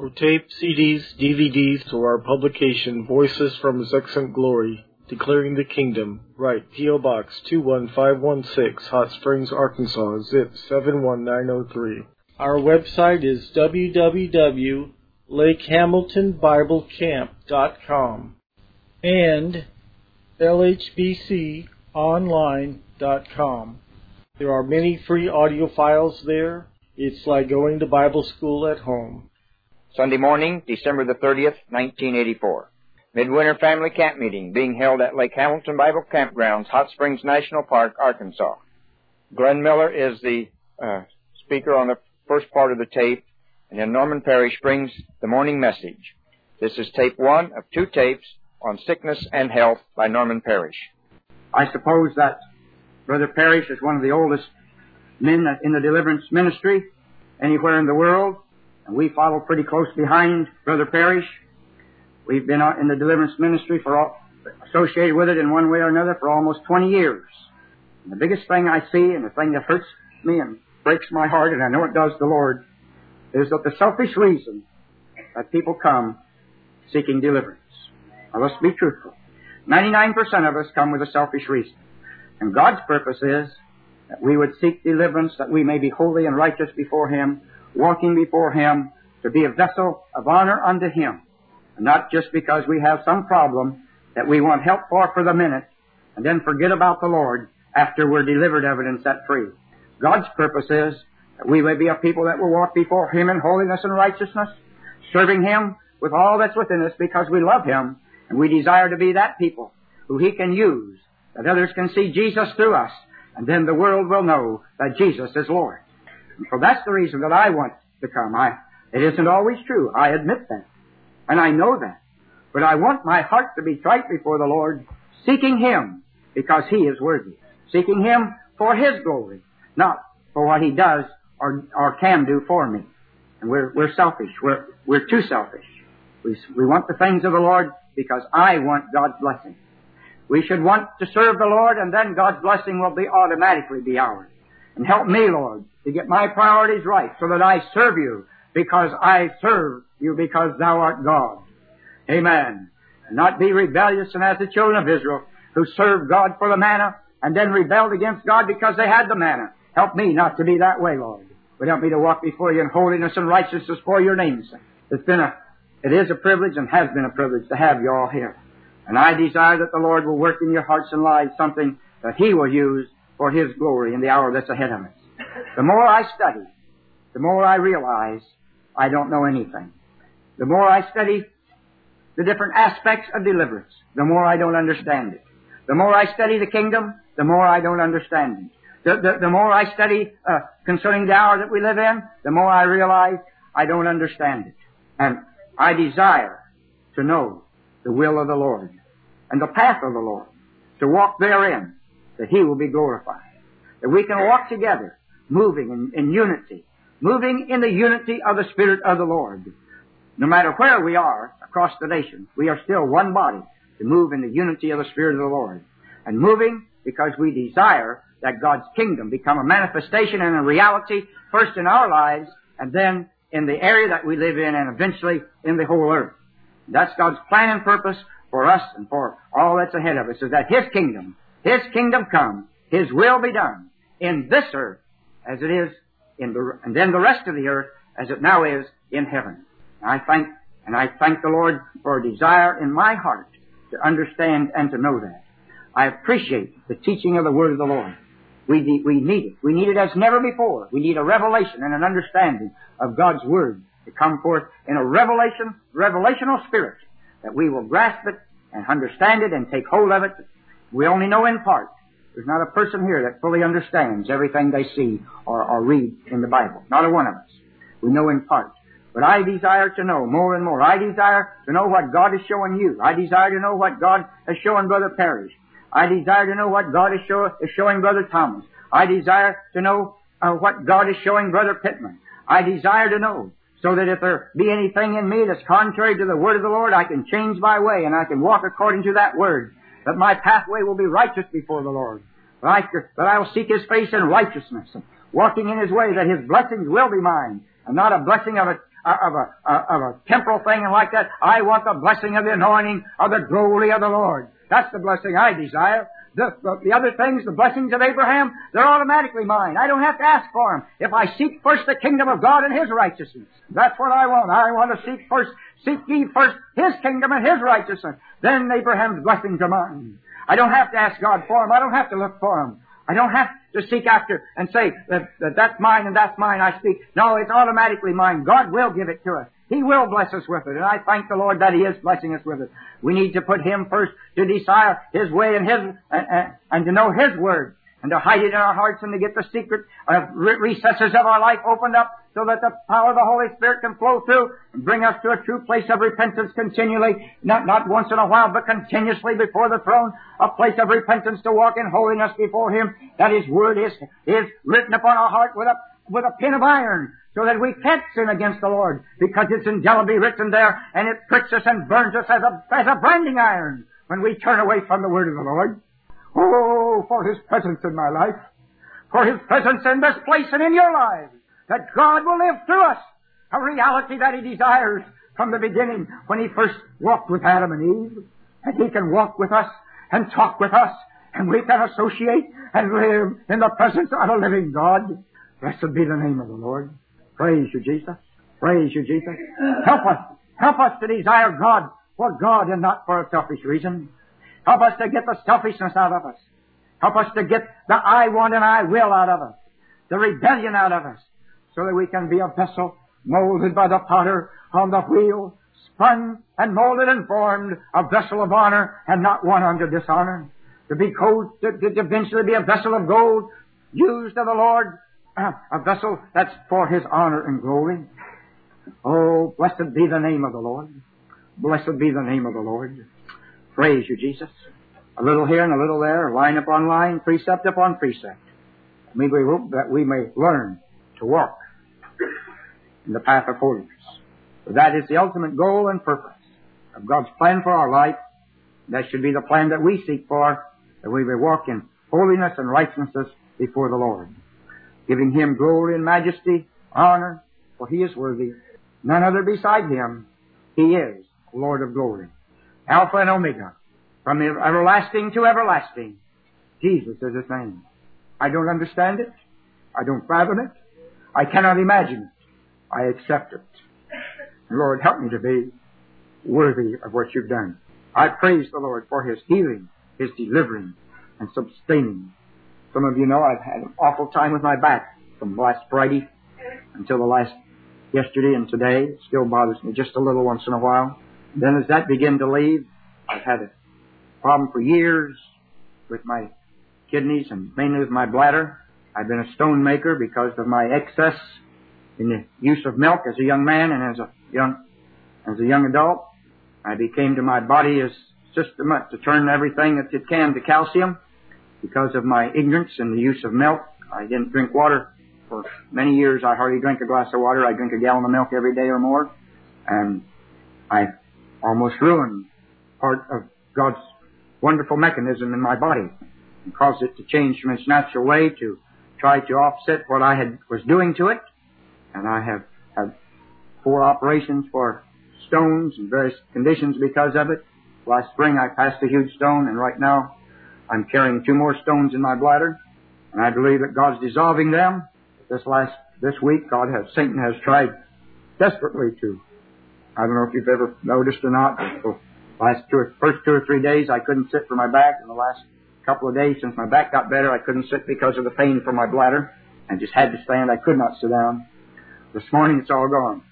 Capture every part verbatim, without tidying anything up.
For tape, C Ds, D V Ds, to our publication, Voices from His Excellent Glory, Declaring the Kingdom, write P O. Box two one five one six, Hot Springs, Arkansas, zip seven one nine zero three. Our website is w w w dot lake hamilton bible camp dot com and l h b c online dot com. There are many free audio files there. It's like going to Bible school at home. Sunday morning, December the thirtieth, nineteen eighty-four. Midwinter Family Camp Meeting being held at Lake Hamilton Bible Campgrounds, Hot Springs National Park, Arkansas. Glenn Miller is the uh, speaker on the first part of the tape, and then Norman Parrish brings the morning message. This is tape one of two tapes on sickness and health by Norman Parrish. I suppose that Brother Parrish is one of the oldest men in the deliverance ministry anywhere in the world, and we follow pretty close behind Brother Parrish. We've been in the deliverance ministry for all, associated with it in one way or another for almost twenty years. And the biggest thing I see, and the thing that hurts me and breaks my heart, and I know it does the Lord, is that the selfish reason that people come seeking deliverance. Now let's be truthful. ninety-nine percent of us come with a selfish reason. And God's purpose is that we would seek deliverance, that we may be holy and righteous before Him, walking before Him, to be a vessel of honor unto Him. And not just because we have some problem that we want help for for the minute, and then forget about the Lord after we're delivered of it and set free. God's purpose is that we may be a people that will walk before Him in holiness and righteousness, serving Him with all that's within us because we love Him, and we desire to be that people who He can use, that others can see Jesus through us, and then the world will know that Jesus is Lord. And so that's the reason that I want to come. I, it isn't always true. I admit that. And I know that. But I want my heart to be right before the Lord, seeking Him because He is worthy. Seeking Him for His glory, not for what He does or, or can do for me. And we're, we're selfish. We're, we're too selfish. We, we want the things of the Lord because I want God's blessing. We should want to serve the Lord, and then God's blessing will be automatically be ours. And help me, Lord, to get my priorities right so that I serve You because I serve You because Thou art God. Amen. And not be rebellious and as the children of Israel who served God for the manna and then rebelled against God because they had the manna. Help me not to be that way, Lord, but help me to walk before You in holiness and righteousness for Your name's sake. It's been a, it is a privilege and has been a privilege to have you all here. And I desire that the Lord will work in your hearts and lives something that He will use for His glory in the hour that's ahead of us. The more I study, the more I realize I don't know anything. The more I study the different aspects of deliverance, the more I don't understand it. The more I study the kingdom, the more I don't understand it. The, the, the more I study uh, concerning the hour that we live in, the more I realize I don't understand it. And I desire to know the will of the Lord and the path of the Lord, to walk therein, that He will be glorified. That we can walk together, moving in, in unity, moving in the unity of the Spirit of the Lord. No matter where we are across the nation, we are still one body to move in the unity of the Spirit of the Lord. And moving because we desire that God's kingdom become a manifestation and a reality, first in our lives, and then in the area that we live in, and eventually in the whole earth. That's God's plan and purpose for us and for all that's ahead of us, is that His kingdom, His kingdom come, His will be done in this earth as it is in the, and then the rest of the earth as it now is in heaven. And I thank, and I thank the Lord for a desire in my heart to understand and to know that. I appreciate the teaching of the Word of the Lord. We, de- we need it. We need it as never before. We need a revelation and an understanding of God's Word to come forth in a revelation, revelational spirit, that we will grasp it and understand it and take hold of it. We only know in part. There's not a person here that fully understands everything they see or, or read in the Bible. Not a one of us. We know in part. But I desire to know more and more. I desire to know what God is showing you. I desire to know what God is showing Brother Parrish. I desire to know what God is, show, is showing Brother Thomas. I desire to know uh, what God is showing Brother Pittman. I desire to know, so that if there be anything in me that's contrary to the Word of the Lord, I can change my way and I can walk according to that Word, that my pathway will be righteous before the Lord, that I, that I will seek His face in righteousness, walking in His way, that His blessings will be mine, and not a blessing of a, of a, of a temporal thing and like that. I want the blessing of the anointing of the glory of the Lord. That's the blessing I desire. The, the, the other things, the blessings of Abraham, they're automatically mine. I don't have to ask for them. If I seek first the kingdom of God and His righteousness, that's what I want. I want to seek first, seek ye first His kingdom and His righteousness. Then Abraham's blessings are mine. I don't have to ask God for them. I don't have to look for them. I don't have to seek after and say that, that that's mine and that's mine I speak. No, it's automatically mine. God will give it to us. He will bless us with it. And I thank the Lord that He is blessing us with it. We need to put Him first, to desire His way and His, and, and, and to know His Word, and to hide it in our hearts and to get the secret uh, recesses of our life opened up so that the power of the Holy Spirit can flow through and bring us to a true place of repentance continually, not, not once in a while, but continuously before the throne, a place of repentance to walk in holiness before Him, that His Word is, is written upon our heart with a, with a pin of iron, so that we can't sin against the Lord, because it's indelibly written there, and it pricks us and burns us as a, as a branding iron when we turn away from the Word of the Lord. Oh, for His presence in my life, for His presence in this place and in your lives, that God will live through us, a reality that He desires from the beginning when He first walked with Adam and Eve, and He can walk with us and talk with us, and we can associate and live in the presence of a living God. Blessed be the name of the Lord. Praise you, Jesus. Praise you, Jesus. Help us. Help us to desire God for God and not for a selfish reason. Help us to get the selfishness out of us. Help us to get the I want and I will out of us. The rebellion out of us. So that we can be a vessel molded by the potter on the wheel, spun and molded and formed, a vessel of honor and not one unto dishonor. To be cold, to, to eventually be a vessel of gold, used of the Lord, uh, a vessel that's for His honor and glory. Oh, blessed be the name of the Lord. Blessed be the name of the Lord. Praise you, Jesus. A little here and a little there, line upon line, precept upon precept. May we hope that we may learn to walk in the path of holiness. For that is the ultimate goal and purpose of God's plan for our life. That should be the plan that we seek for, that we may walk in holiness and righteousness before the Lord, giving Him glory and majesty, honor, for He is worthy. None other beside Him. He is Lord of glory. Alpha and Omega, from everlasting to everlasting. Jesus is His name. I don't understand it. I don't fathom it. I cannot imagine it. I accept it. Lord, help me to be worthy of what You've done. I praise the Lord for His healing, His delivering, and sustaining. Some of you know I've had an awful time with my back from last Friday until the last yesterday and today. It still bothers me just a little once in a while. Then as that began to leave, I've had a problem for years with my kidneys and mainly with my bladder. I've been a stone maker because of my excess in the use of milk as a young man and as a young as a young adult. I became to my body a system to turn everything that it can to calcium because of my ignorance in the use of milk. I didn't drink water for many years. I hardly drank a glass of water. I drink a gallon of milk every day or more. And I almost ruined part of God's wonderful mechanism in my body and caused it to change from its natural way to try to offset what I had was doing to it. And I have had four operations for stones and various conditions because of it. Last spring I passed a huge stone, and right now I'm carrying two more stones in my bladder, and I believe that God's dissolving them. This last this week, God has Satan has tried desperately to. I don't know if you've ever noticed or not, but the last two or, first two or three days I couldn't sit for my back, and the last couple of days since my back got better, I couldn't sit because of the pain from my bladder. I just had to stand. I could not sit down. This morning it's all gone.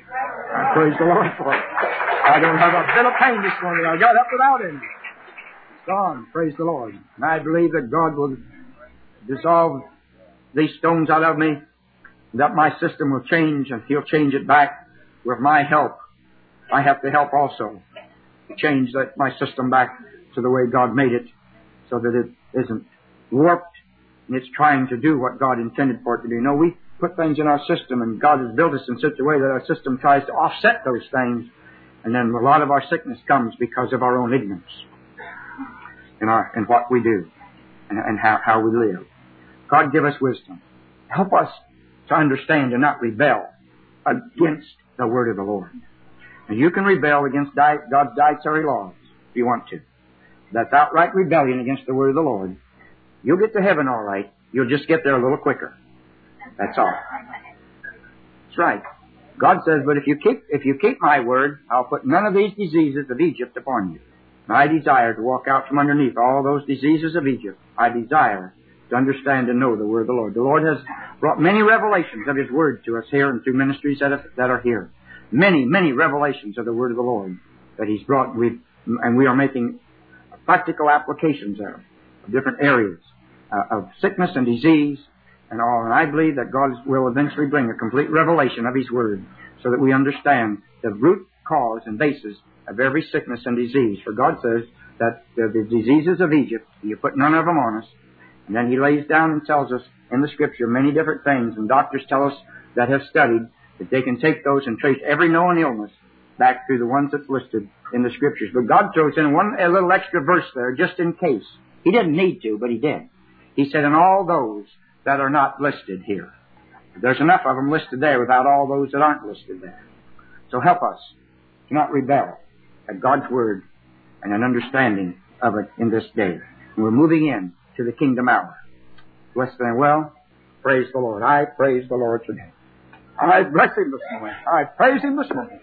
I praise the Lord for it. I don't have a bit of pain this morning. I got up without it. It's gone. Praise the Lord. And I believe that God will dissolve these stones out of me, that my system will change, and He'll change it back with my help. I have to help also to change that my system back to the way God made it, so that it isn't warped and it's trying to do what God intended for it to do. No, we put things in our system, and God has built us in such a way that our system tries to offset those things, and then a lot of our sickness comes because of our own ignorance in our in what we do and, and how, how we live. God give us wisdom. Help us to understand and not rebel against the word of the Lord. And you can rebel against di- God's dietary laws if you want to. That's outright rebellion against the word of the Lord. You'll get to heaven all right. You'll just get there a little quicker. That's all. That's right. God says, but if you keep if you keep my word, I'll put none of these diseases of Egypt upon you. And I desire to walk out from underneath all those diseases of Egypt. I desire to understand and know the word of the Lord. The Lord has brought many revelations of His word to us here and through ministries that are, that are here. Many, many revelations of the word of the Lord that He's brought, we and we are making practical applications of, of different areas uh, of sickness and disease and all. And I believe that God will eventually bring a complete revelation of His word so that we understand the root cause and basis of every sickness and disease. For God says that the, the diseases of Egypt, you put none of them on us. And then He lays down and tells us in the Scripture many different things, and doctors tell us that have studied that they can take those and trace every known illness back to the ones that's listed in the Scriptures. But God throws in one a little extra verse there just in case. He didn't need to, but He did. He said, and all those that are not listed here. There's enough of them listed there without all those that aren't listed there. So help us to not rebel at God's word and an understanding of it in this day. And we're moving in to the kingdom hour. Bless them well. Praise the Lord. I praise the Lord today. I bless Him this morning. I praise Him this morning.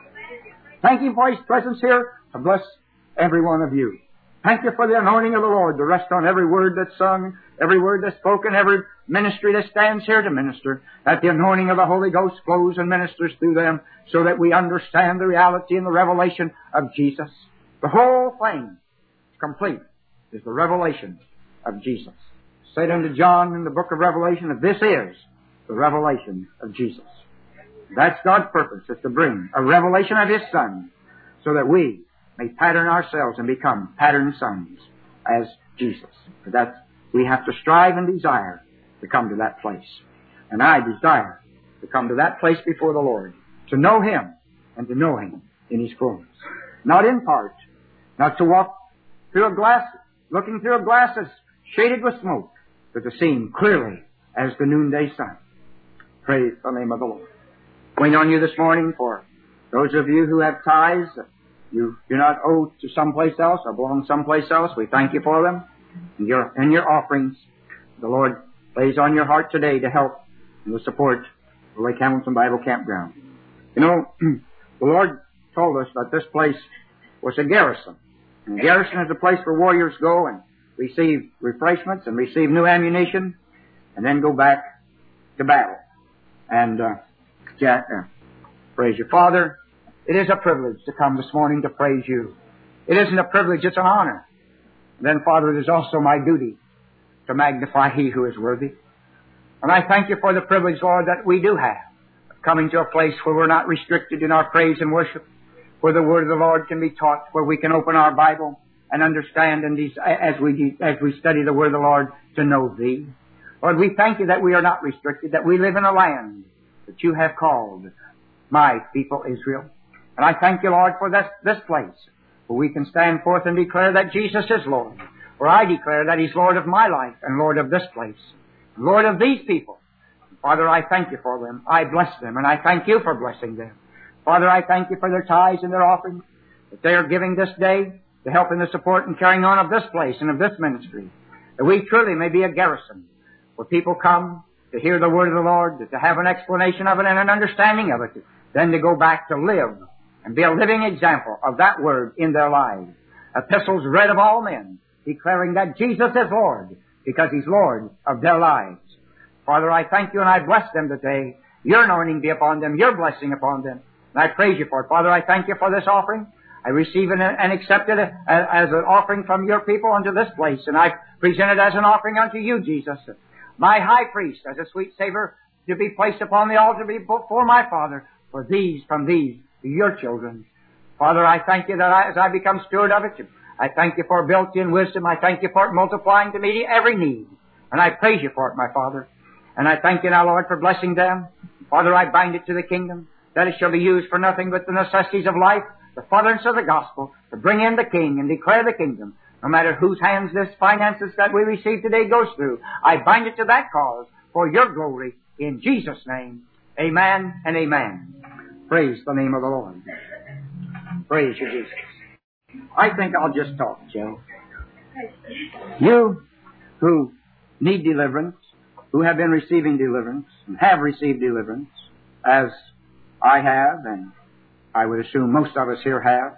Thank Him for His presence here to bless every one of you. Thank you for the anointing of the Lord to rest on every word that's sung, every word that's spoken, every ministry that stands here to minister, that the anointing of the Holy Ghost flows and ministers through them so that we understand the reality and the revelation of Jesus. The whole thing, complete, is the revelation of Jesus. Said unto John in the book of Revelation that this is the revelation of Jesus. That's God's purpose, is to bring a revelation of His Son so that we may pattern ourselves and become pattern sons as Jesus. For that's, we have to strive and desire to come to that place. And I desire to come to that place before the Lord, to know Him and to know Him in His fullness. Not in part, not to walk through a glass, looking through a glass that's shaded with smoke, but to see Him clearly as the noonday sun. Praise the name of the Lord. Waiting on you this morning for those of you who have tithes that you do not owe to someplace else or belong someplace else. We thank you for them and your, and your offerings. The Lord lays on your heart today to help and to support the Lake Hamilton Bible Campground. You know, the Lord told us that this place was a garrison. And a garrison is a place where warriors go and receive refreshments and receive new ammunition and then go back to battle. And, uh, Jack, uh, praise you. Father, it is a privilege to come this morning to praise you. It isn't a privilege, it's an honor. And then, Father, it is also my duty to magnify He who is worthy. And I thank you for the privilege, Lord, that we do have of coming to a place where we're not restricted in our praise and worship, where the Word of the Lord can be taught, where we can open our Bible and understand and des- as we as we study the Word of the Lord to know Thee. Lord, we thank you that we are not restricted, that we live in a land that you have called my people Israel. And I thank you, Lord, for this, this place where we can stand forth and declare that Jesus is Lord. For I declare that He's Lord of my life and Lord of this place, Lord of these people. Father, I thank you for them. I bless them, and I thank you for blessing them. Father, I thank you for their tithes and their offerings that they are giving this day to help in the support and carrying on of this place and of this ministry. That we truly may be a garrison where people come to hear the word of the Lord, to have an explanation of it and an understanding of it, then to go back to live and be a living example of that word in their lives. Epistles read of all men, declaring that Jesus is Lord, because He's Lord of their lives. Father, I thank you and I bless them today. Your anointing be upon them, your blessing upon them. And I praise you for it. Father, I thank you for this offering. I receive it and accept it as an offering from your people unto this place. And I present it as an offering unto you, Jesus, my high priest, as a sweet savor to be placed upon the altar before my Father, for these, from these, your children. Father, I thank you that I, as I become steward of it, I thank you for built-in wisdom. I thank you for it multiplying to meet every need. And I praise you for it, my Father. And I thank you now, Lord, for blessing them. Father, I bind it to the kingdom, that it shall be used for nothing but the necessities of life, the furtherance of the gospel, to bring in the King and declare the kingdom. No matter whose hands this finances that we receive today goes through, I bind it to that cause for your glory in Jesus' name. Amen and amen. Praise the name of the Lord. Praise you, Jesus. I think I'll just talk, Joe. You who need deliverance, who have been receiving deliverance, and have received deliverance, as I have, and I would assume most of us here have,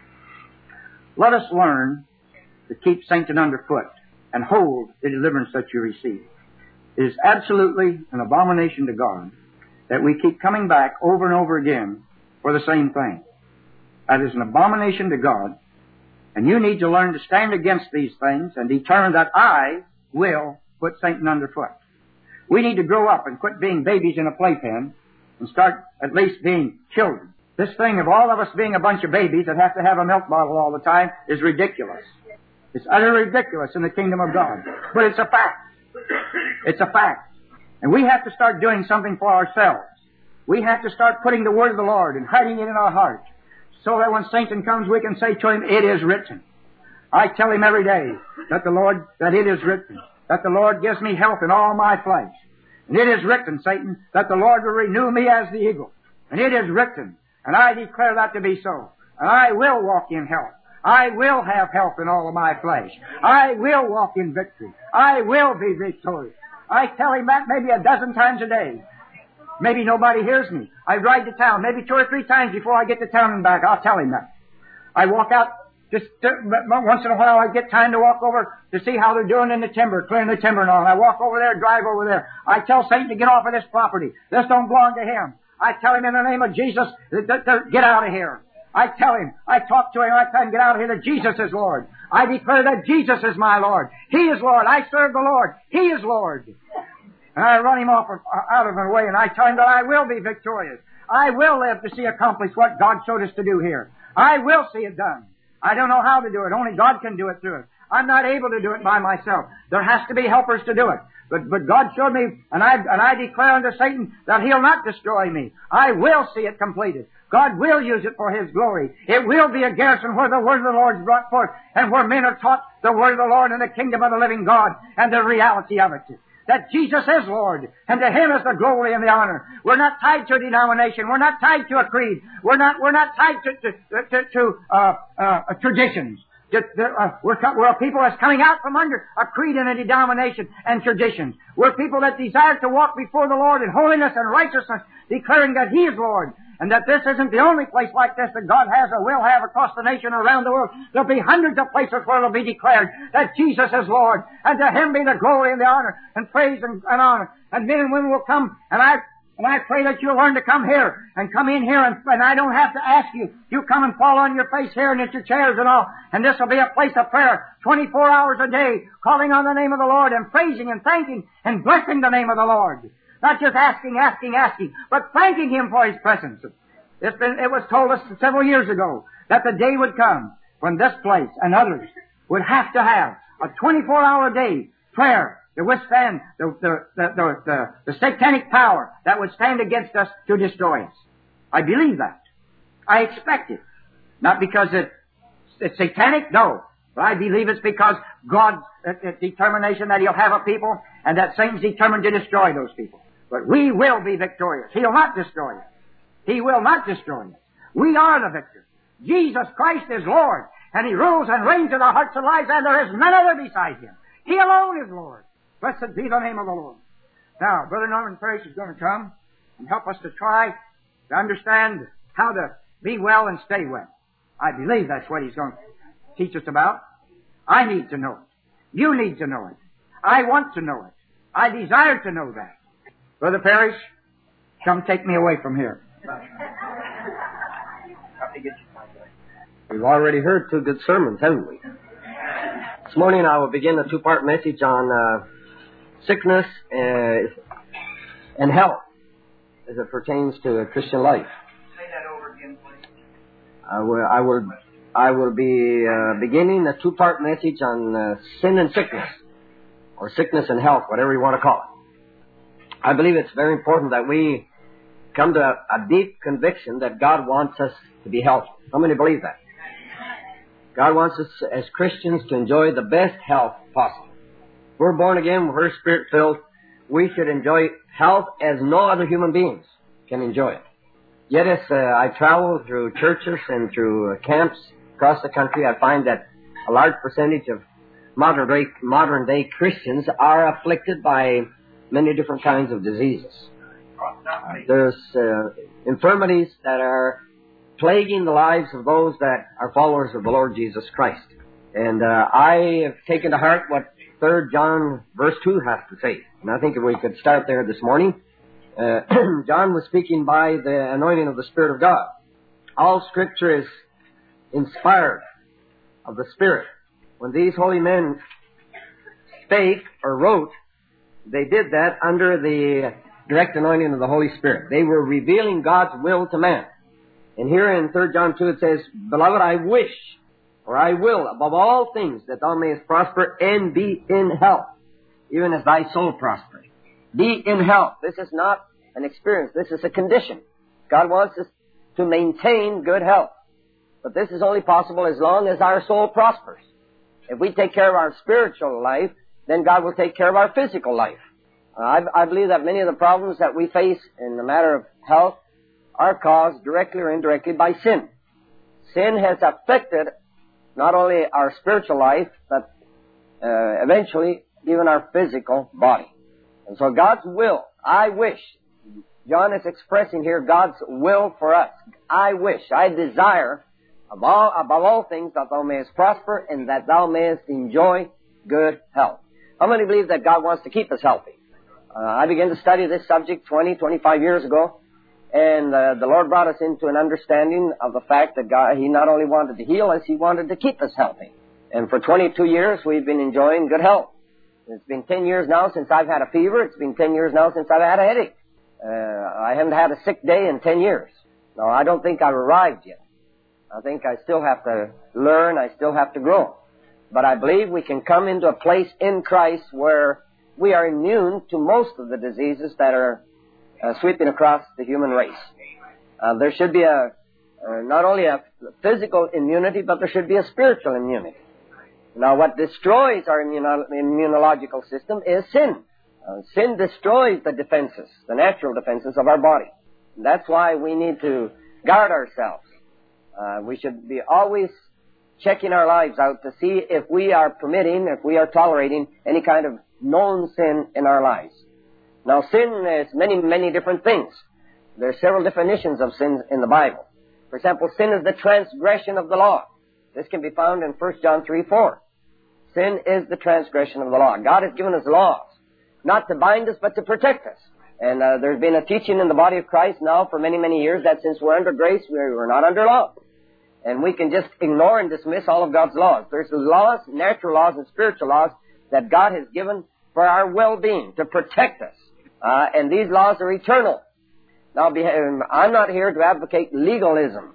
let us learn to keep Satan underfoot and hold the deliverance that you receive. It is absolutely an abomination to God that we keep coming back over and over again for the same thing. That is an abomination to God, and you need to learn to stand against these things and determine that I will put Satan underfoot. We need to grow up and quit being babies in a playpen and start at least being children. This thing of all of us being a bunch of babies that have to have a milk bottle all the time is ridiculous. It's utterly ridiculous in the kingdom of God. But it's a fact. It's a fact. And we have to start doing something for ourselves. We have to start putting the word of the Lord and hiding it in our heart so that when Satan comes we can say to him, it is written. I tell him every day that the Lord, that it is written, that the Lord gives me health in all my flesh. And it is written, Satan, that the Lord will renew me as the eagle. And it is written, and I declare that to be so. And I will walk in health. I will have health in all of my flesh. I will walk in victory. I will be victorious. I tell him that maybe a dozen times a day. Maybe nobody hears me. I ride to town maybe two or three times before I get to town and back. I'll tell him that. I walk out just uh, once in a while. I get time to walk over to see how they're doing in the timber, clearing the timber and all. And I walk over there, drive over there. I tell Satan to get off of this property. This don't belong to him. I tell him in the name of Jesus, that, that, that, get out of here. I tell him, I talk to him, I tell him, get out of here, that Jesus is Lord. I declare that Jesus is my Lord. He is Lord. I serve the Lord. He is Lord. And I run him off out of my way, and I tell him that I will be victorious. I will live to see accomplished what God showed us to do here. I will see it done. I don't know how to do it. Only God can do it through it. I'm not able to do it by myself. There has to be helpers to do it. But, but God showed me, and I, and I declare unto Satan that he'll not destroy me. I will see it completed. God will use it for His glory. It will be a garrison where the word of the Lord is brought forth and where men are taught the word of the Lord and the kingdom of the living God and the reality of it. That Jesus is Lord, and to Him is the glory and the honor. We're not tied to a denomination. We're not tied to a creed. We're not, we're not tied to, to, to, to uh, uh, traditions. Uh, we're, we're a people that's coming out from under a creed and a denomination and traditions. We're people that desire to walk before the Lord in holiness and righteousness, declaring that He is Lord, and that this isn't the only place like this that God has or will have across the nation or around the world. There'll be hundreds of places where it'll be declared that Jesus is Lord, and to Him be the glory and the honor and praise and, and honor. And men and women will come, and I And I pray that you'll learn to come here and come in here, and, and I don't have to ask you. You come and fall on your face here and at your chairs and all, and this will be a place of prayer twenty-four hours a day, calling on the name of the Lord and praising and thanking and blessing the name of the Lord. Not just asking, asking, asking, but thanking Him for His presence. It's been, it was told us several years ago that the day would come when this place and others would have to have a twenty-four hour day prayer to withstand the, the, the, the, the, the satanic power that would stand against us to destroy us. I believe that. I expect it. Not because it, it's satanic, no. But I believe it's because God's uh, determination that He'll have a people, and that Satan's determined to destroy those people. But we will be victorious. He'll not destroy us. He will not destroy us. We are the victors. Jesus Christ is Lord, and He rules and reigns in our hearts and lives, and there is none other beside Him. He alone is Lord. Blessed be the name of the Lord. Now, Brother Norman Parrish is going to come and help us to try to understand how to be well and stay well. I believe that's what he's going to teach us about. I need to know it. You need to know it. I want to know it. I desire to know that. Brother Parrish, come take me away from here. We've already heard two good sermons, haven't we? This morning I will begin a two-part message on uh, sickness uh, and health as it pertains to a Christian life. Say that over again, please. I will, I will, I will be uh, beginning a two-part message on uh, sin and sickness, or sickness and health, whatever you want to call it. I believe it's very important that we come to a, a deep conviction that God wants us to be healthy. How many believe that? God wants us as Christians to enjoy the best health possible. We're born again, we're Spirit-filled. We should enjoy health as no other human beings can enjoy it. Yet as uh, I travel through churches and through uh, camps across the country, I find that a large percentage of modern day, modern day Christians are afflicted by many different kinds of diseases. Uh, there's uh, infirmities that are plaguing the lives of those that are followers of the Lord Jesus Christ. And uh, I have taken to heart what Third John verse two has to say. And I think if we could start there this morning. Uh, John was speaking by the anointing of the Spirit of God. All Scripture is inspired of the Spirit. When these holy men spake or wrote, they did that under the direct anointing of the Holy Spirit. They were revealing God's will to man. And here in Third John two it says, Beloved, I wish, or I will, above all things, that thou mayest prosper and be in health, even as thy soul prospereth. Be in health. This is not an experience. This is a condition. God wants us to maintain good health. But this is only possible as long as our soul prospers. If we take care of our spiritual life, then God will take care of our physical life. Uh, I, I believe that many of the problems that we face in the matter of health are caused directly or indirectly by sin. Sin has affected not only our spiritual life, but uh, eventually even our physical body. And so God's will, I wish, John is expressing here God's will for us. I wish, I desire, above all, above all things, that thou mayest prosper and that thou mayest enjoy good health. How many believe that God wants to keep us healthy? Uh, I began to study this subject twenty, twenty-five years ago, and uh, the Lord brought us into an understanding of the fact that God, He not only wanted to heal us, He wanted to keep us healthy. And for twenty-two years, we've been enjoying good health. It's been ten years now since I've had a fever. It's been ten years now since I've had a headache. Uh, I haven't had a sick day in ten years. No, I don't think I've arrived yet. I think I still have to learn. I still have to grow. But I believe we can come into a place in Christ where we are immune to most of the diseases that are uh, sweeping across the human race. Uh, there should be a uh, not only a physical immunity, but there should be a spiritual immunity. Now, what destroys our immuno- immunological system is sin. Uh, sin destroys the defenses, the natural defenses of our body. And that's why we need to guard ourselves. Uh, we should be always checking our lives out to see if we are permitting, if we are tolerating any kind of known sin in our lives. Now, sin is many, many different things. There are several definitions of sin in the Bible. For example, sin is the transgression of the law. This can be found in First John three four. Sin is the transgression of the law. God has given us laws, not to bind us, but to protect us. And uh, there's been a teaching in the body of Christ now for many, many years that since we're under grace, we're not under law. And we can just ignore and dismiss all of God's laws. There's laws, natural laws and spiritual laws that God has given for our well-being, to protect us. Uh, and these laws are eternal. Now, I'm not here to advocate legalism.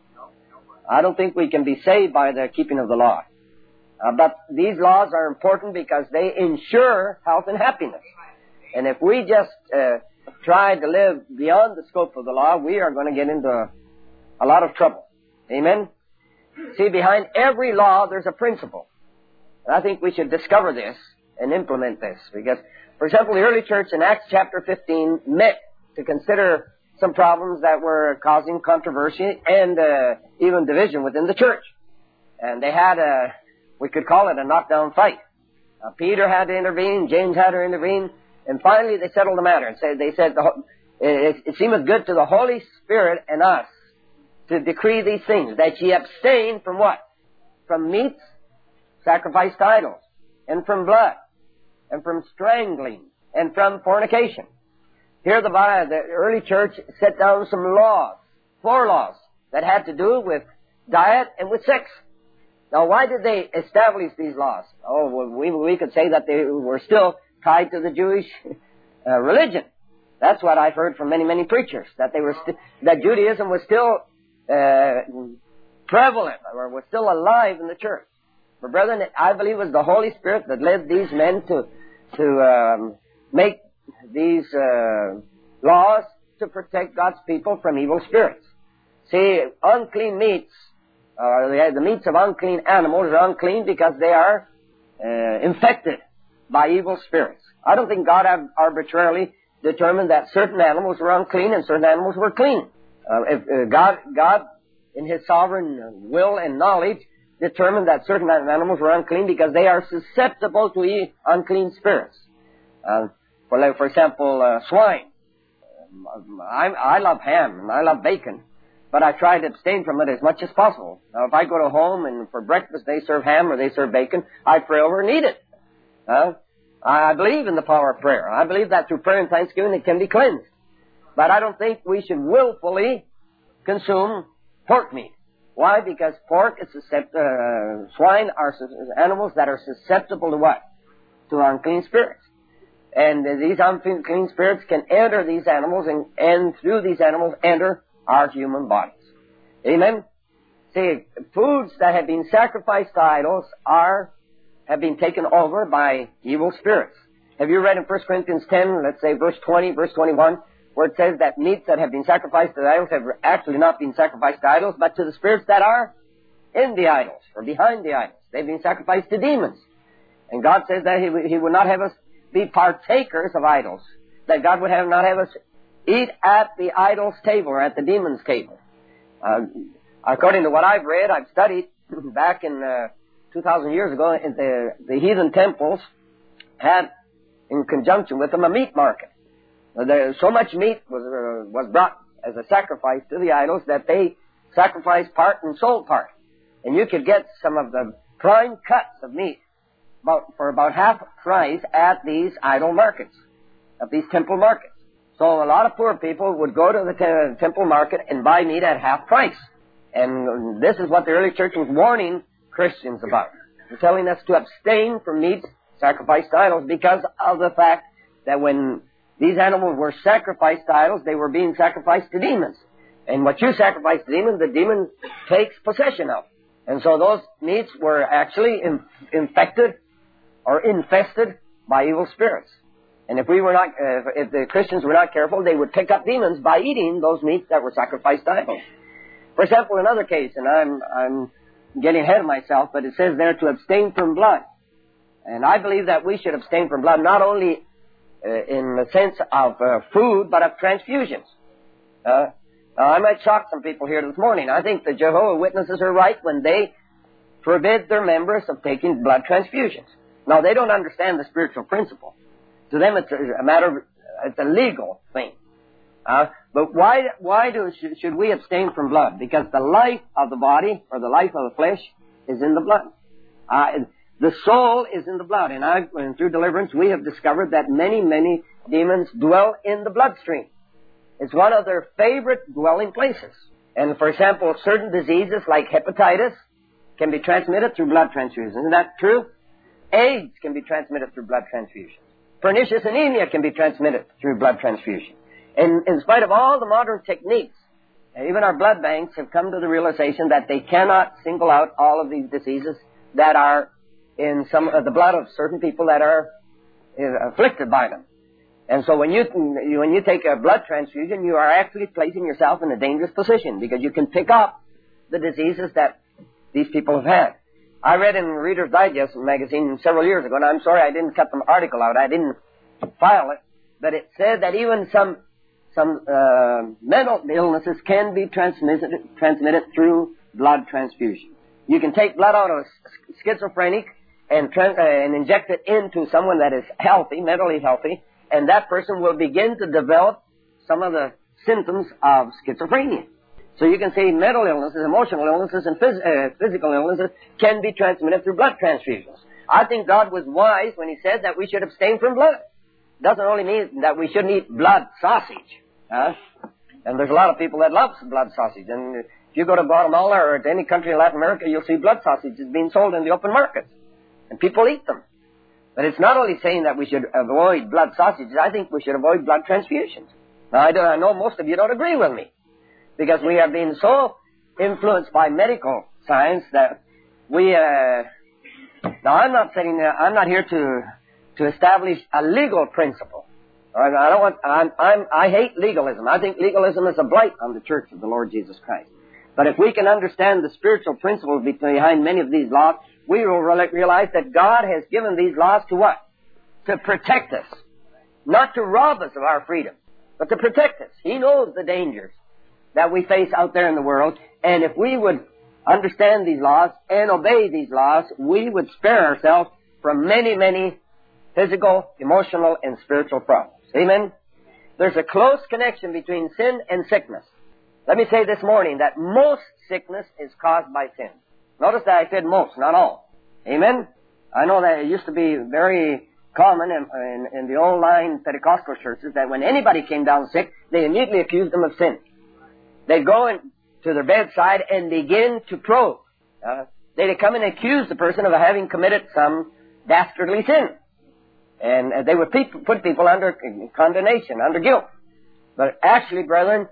I don't think we can be saved by the keeping of the law. Uh, but these laws are important because they ensure health and happiness. And if we just uh, try to live beyond the scope of the law, we are going to get into a, a lot of trouble. Amen? See, behind every law, there's a principle. And I think we should discover this and implement this. Because, for example, the early church in Acts chapter fifteen met to consider some problems that were causing controversy and uh, even division within the church. And they had a, we could call it a knockdown fight. Uh, Peter had to intervene, James had to intervene, and finally they settled the matter. And said, they said, the, it, it seemeth good to the Holy Spirit and us to decree these things, that ye abstain from what? From meats sacrificed to idols, and from blood, and from strangling, and from fornication. Here the, the early church set down some laws, four laws, that had to do with diet and with sex. Now, why did they establish these laws? Oh, well, we, we could say that they were still tied to the Jewish uh, religion. That's what I've heard from many, many preachers, that they were st- that Judaism was still uh, prevalent, or was still alive in the church. But brethren, I believe it was the Holy Spirit that led these men to to um, make these uh, laws to protect God's people from evil spirits. See, unclean meats, uh, the meats of unclean animals are unclean because they are uh, infected by evil spirits. I don't think God arbitrarily determined that certain animals were unclean and certain animals were clean. Uh, if uh, God, God, in His sovereign will and knowledge, determined that certain animals were unclean because they are susceptible to eat unclean spirits. Uh, for, like, for example, uh, swine. I, I love ham and I love bacon, but I try to abstain from it as much as possible. Now, if I go to home and for breakfast they serve ham or they serve bacon, I pray over and eat it. Uh, I believe in the power of prayer. I believe that through prayer and thanksgiving it can be cleansed. But I don't think we should willfully consume pork meat. Why? Because pork is susceptible, uh, swine are animals that are susceptible to what? To unclean spirits. And uh, these unclean spirits can enter these animals and, and through these animals enter our human bodies. Amen? See, foods that have been sacrificed to idols are, have been taken over by evil spirits. Have you read in First Corinthians ten, let's say verse twenty, verse twenty-one, where it says that meats that have been sacrificed to the idols have actually not been sacrificed to idols, but to the spirits that are in the idols, or behind the idols. They've been sacrificed to demons. And God says that He, he would not have us be partakers of idols, that God would have not have us eat at the idol's table or at the demon's table. Uh, according to what I've read, I've studied back in uh, two thousand years ago, in the, the heathen temples had, in conjunction with them, a meat market. There, so much meat was uh, was brought as a sacrifice to the idols that they sacrificed part and sold part. And you could get some of the prime cuts of meat about, for about half price at these idol markets, at these temple markets. So a lot of poor people would go to the te- temple market and buy meat at half price. And this is what the early church was warning Christians about. They're telling us to abstain from meat sacrificed to idols because of the fact that when these animals were sacrificed to idols, they were being sacrificed to demons. And what you sacrifice to demons, the demon takes possession of. And so those meats were actually in, infected or infested by evil spirits. And if we were not, uh, if the Christians were not careful, they would pick up demons by eating those meats that were sacrificed to idols. For example, another case, and I'm, I'm getting ahead of myself, but it says there to abstain from blood. And I believe that we should abstain from blood not only uh, in the sense of uh, food, but of transfusions. Uh, now, I might shock some people here this morning. I think the Jehovah's Witnesses are right when they forbid their members of taking blood transfusions. Now, they don't understand the spiritual principle. To them, it's a, a matter of, it's a legal thing. Uh, but why, why do, should, should we abstain from blood? Because the life of the body, or the life of the flesh, is in the blood. Uh, the soul is in the blood. And, I, and through deliverance, we have discovered that many, many demons dwell in the bloodstream. It's one of their favorite dwelling places. And, for example, certain diseases like hepatitis can be transmitted through blood transfusions. Isn't that true? AIDS can be transmitted through blood transfusion. Pernicious anemia can be transmitted through blood transfusion. And in spite of all the modern techniques, even our blood banks have come to the realization that they cannot single out all of these diseases that are in some of the blood of certain people that are uh, afflicted by them. And so when you when you take a blood transfusion, you are actually placing yourself in a dangerous position because you can pick up the diseases that these people have had. I read in Reader's Digest magazine several years ago, and I'm sorry I didn't cut the article out. I didn't file it, but it said that even some some uh, mental illnesses can be transmitted transmitted through blood transfusion. You can take blood out of a schizophrenic and trans- uh, and inject it into someone that is healthy, mentally healthy, and that person will begin to develop some of the symptoms of schizophrenia. So you can say mental illnesses, emotional illnesses, and phys- uh, physical illnesses can be transmitted through blood transfusions. I think God was wise when He said that we should abstain from blood. It doesn't only mean that we shouldn't eat blood sausage. Huh? And there's a lot of people that love blood sausage. And if you go to Guatemala or to any country in Latin America, you'll see blood sausages being sold in the open market. And people eat them. But it's not only saying that we should avoid blood sausages. I think we should avoid blood transfusions. Now, I, don't, I know most of you don't agree with me, because we have been so influenced by medical science that we. Uh, now, I'm not saying uh, I'm not here to to establish a legal principle. I, I don't want. I'm, I'm. I hate legalism. I think legalism is a blight on the Church of the Lord Jesus Christ. But if we can understand the spiritual principles behind many of these laws, we will realize that God has given these laws to what? To protect us, not to rob us of our freedom, but to protect us. He knows the dangers that we face out there in the world. And if we would understand these laws and obey these laws, we would spare ourselves from many, many physical, emotional, and spiritual problems. Amen? There's a close connection between sin and sickness. Let me say this morning that most sickness is caused by sin. Notice that I said most, not all. Amen? I know that it used to be very common in, in, in the old line Pentecostal churches that when anybody came down sick, they immediately accused them of sin. They'd go in to their bedside and begin to probe. Uh, they'd come and accuse the person of having committed some dastardly sin. And uh, they would pe- put people under condemnation, under guilt. But actually, brethren,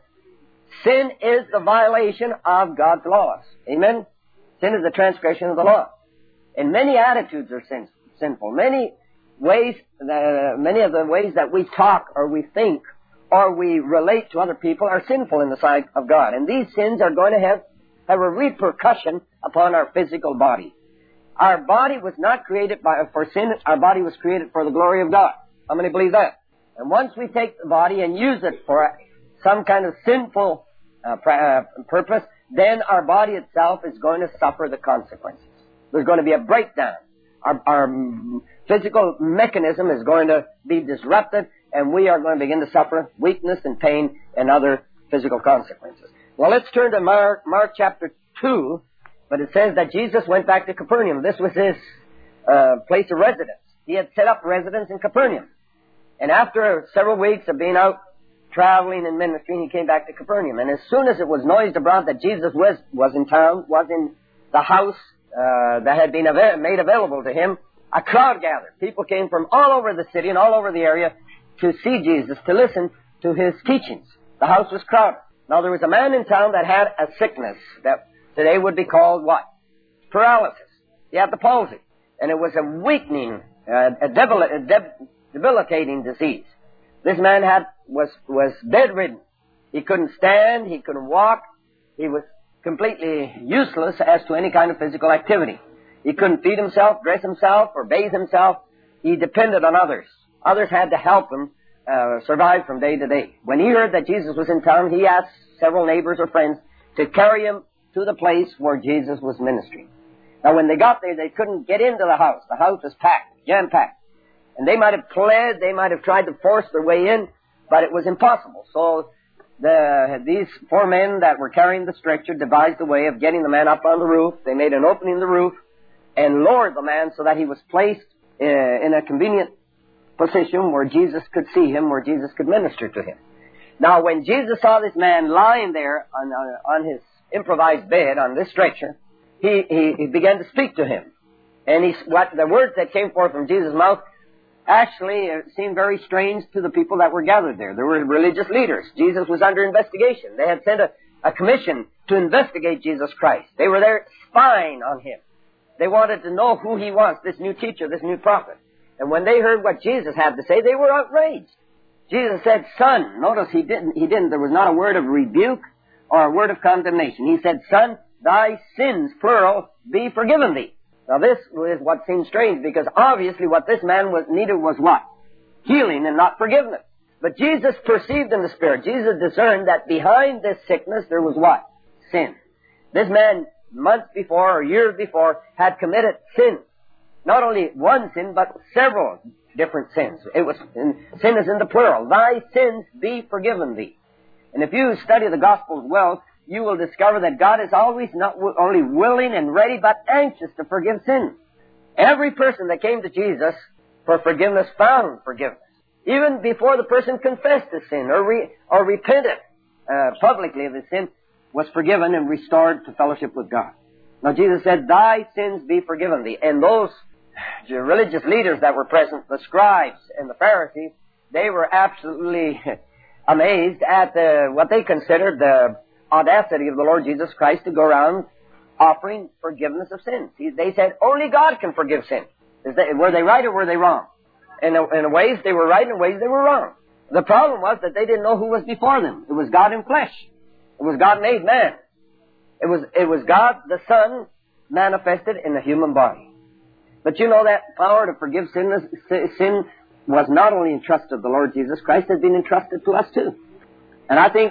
sin is the violation of God's laws. Amen? Sin is the transgression of the law. And many attitudes are sin- sinful. Many ways, uh, many of the ways that we talk or we think or we relate to other people are sinful in the sight of God. And these sins are going to have, have a repercussion upon our physical body. Our body was not created by, for sin. Our body was created for the glory of God. How many believe that? And once we take the body and use it for some kind of sinful uh, pr- uh, purpose, then our body itself is going to suffer the consequences. There's going to be a breakdown. Our, our physical mechanism is going to be disrupted, and we are going to begin to suffer weakness and pain and other physical consequences. Well, let's turn to Mark, Mark chapter two, but it says that Jesus went back to Capernaum. This was his uh, place of residence. He had set up residence in Capernaum. And after several weeks of being out traveling and ministering, he came back to Capernaum. And as soon as it was noised abroad that Jesus was, was in town, was in the house uh, that had been av- made available to him, a crowd gathered. People came from all over the city and all over the area to see Jesus, to listen to his teachings. The house was crowded. Now, there was a man in town that had a sickness that today would be called what? Paralysis. He had the palsy. And it was a weakening, uh, a, debil- a deb- debilitating disease. This man had was was bedridden. He couldn't stand. He couldn't walk. He was completely useless as to any kind of physical activity. He couldn't feed himself, dress himself, or bathe himself. He depended on others. Others had to help him uh, survive from day to day. When he heard that Jesus was in town, he asked several neighbors or friends to carry him to the place where Jesus was ministering. Now, when they got there, they couldn't get into the house. The house was packed, jam-packed. And they might have pled, they might have tried to force their way in, but it was impossible. So the, these four men that were carrying the stretcher devised a way of getting the man up on the roof. They made an opening in the roof and lowered the man so that he was placed uh, in a convenient position where Jesus could see him, where Jesus could minister to him. Now, when Jesus saw this man lying there on, uh, on his improvised bed, on this stretcher, he, he, he began to speak to him. And he, what the words that came forth from Jesus' mouth actually it seemed very strange to the people that were gathered there. There were religious leaders. Jesus was under investigation. They had sent a, a commission to investigate Jesus Christ. They were there spying on him. They wanted to know who he was, this new teacher, this new prophet. And when they heard what Jesus had to say, they were outraged. Jesus said, "Son," notice he didn't, he didn't, there was not a word of rebuke or a word of condemnation. He said, "Son, thy sins, plural, be forgiven thee." Now, this is what seems strange, because obviously what this man was needed was what? Healing and not forgiveness. But Jesus perceived in the Spirit. Jesus discerned that behind this sickness there was what? Sin. This man, months before or years before, had committed sin. Not only one sin, but several different sins. It was sin is in the plural. Thy sins be forgiven thee. And if you study the Gospels well, you will discover that God is always not only willing and ready, but anxious to forgive sins. Every person that came to Jesus for forgiveness found forgiveness. Even before the person confessed his sin or, re, or repented uh, publicly of his sin, was forgiven and restored to fellowship with God. Now, Jesus said, "Thy sins be forgiven thee." And those religious leaders that were present, the scribes and the Pharisees, they were absolutely amazed at the, what they considered the audacity of the Lord Jesus Christ to go around offering forgiveness of sins. He, they said, only God can forgive sin. Is that, were they right or were they wrong? In, a, in ways they were right, in ways they were wrong. The problem was that they didn't know who was before them. It was God in flesh. It was God made man. It was, it was God the Son manifested in the human body. But you know that power to forgive sin, sin was not only entrusted to the Lord Jesus Christ, it has been entrusted to us too. And I think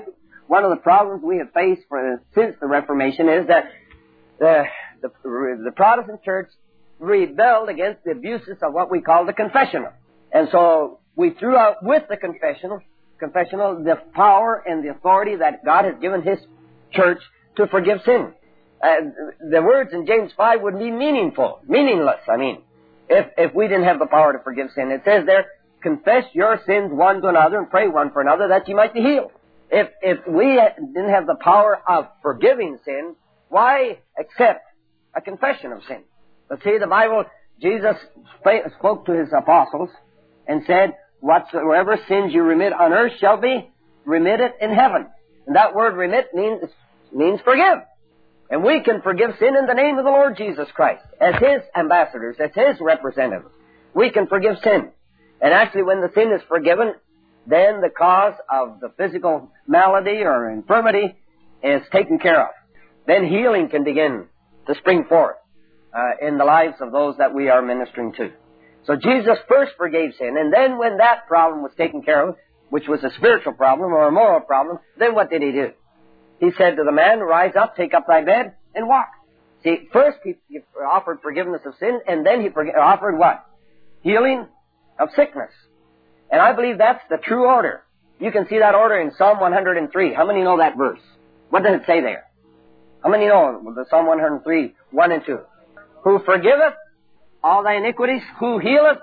one of the problems we have faced for, since the Reformation is that the, the, the Protestant church rebelled against the abuses of what we call the confessional. And so we threw out with the confessional, confessional the power and the authority that God has given His church to forgive sin. Uh, the words in James five would be meaningful, meaningless, I mean, if, if we didn't have the power to forgive sin. It says there, confess your sins one to another and pray one for another that you might be healed. If, if we didn't have the power of forgiving sin, why accept a confession of sin? But see, the Bible, Jesus spoke to His apostles and said, whatsoever sins you remit on earth shall be remitted in heaven. And that word remit means, means forgive. And we can forgive sin in the name of the Lord Jesus Christ. As His ambassadors, as His representatives, we can forgive sin. And actually, when the sin is forgiven, then the cause of the physical malady or infirmity is taken care of. Then healing can begin to spring forth uh, in the lives of those that we are ministering to. So Jesus first forgave sin, and then when that problem was taken care of, which was a spiritual problem or a moral problem, then what did He do? He said to the man, rise up, take up thy bed, and walk. See, first He offered forgiveness of sin, and then He offered what? Healing of sickness. And I believe that's the true order. You can see that order in Psalm one hundred three. How many know that verse? What does it say there? How many know the Psalm one hundred three, one and two? Who forgiveth all thy iniquities? Who healeth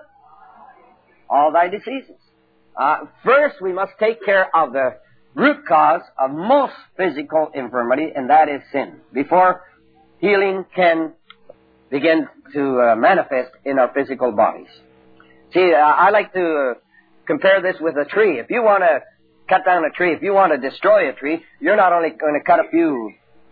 all thy diseases? Uh, first, we must take care of the root cause of most physical infirmity, and that is sin, before healing can begin to uh, manifest in our physical bodies. See, uh, I like to uh, compare this with a tree. If you want to cut down a tree, if you want to destroy a tree, you're not only going to cut a few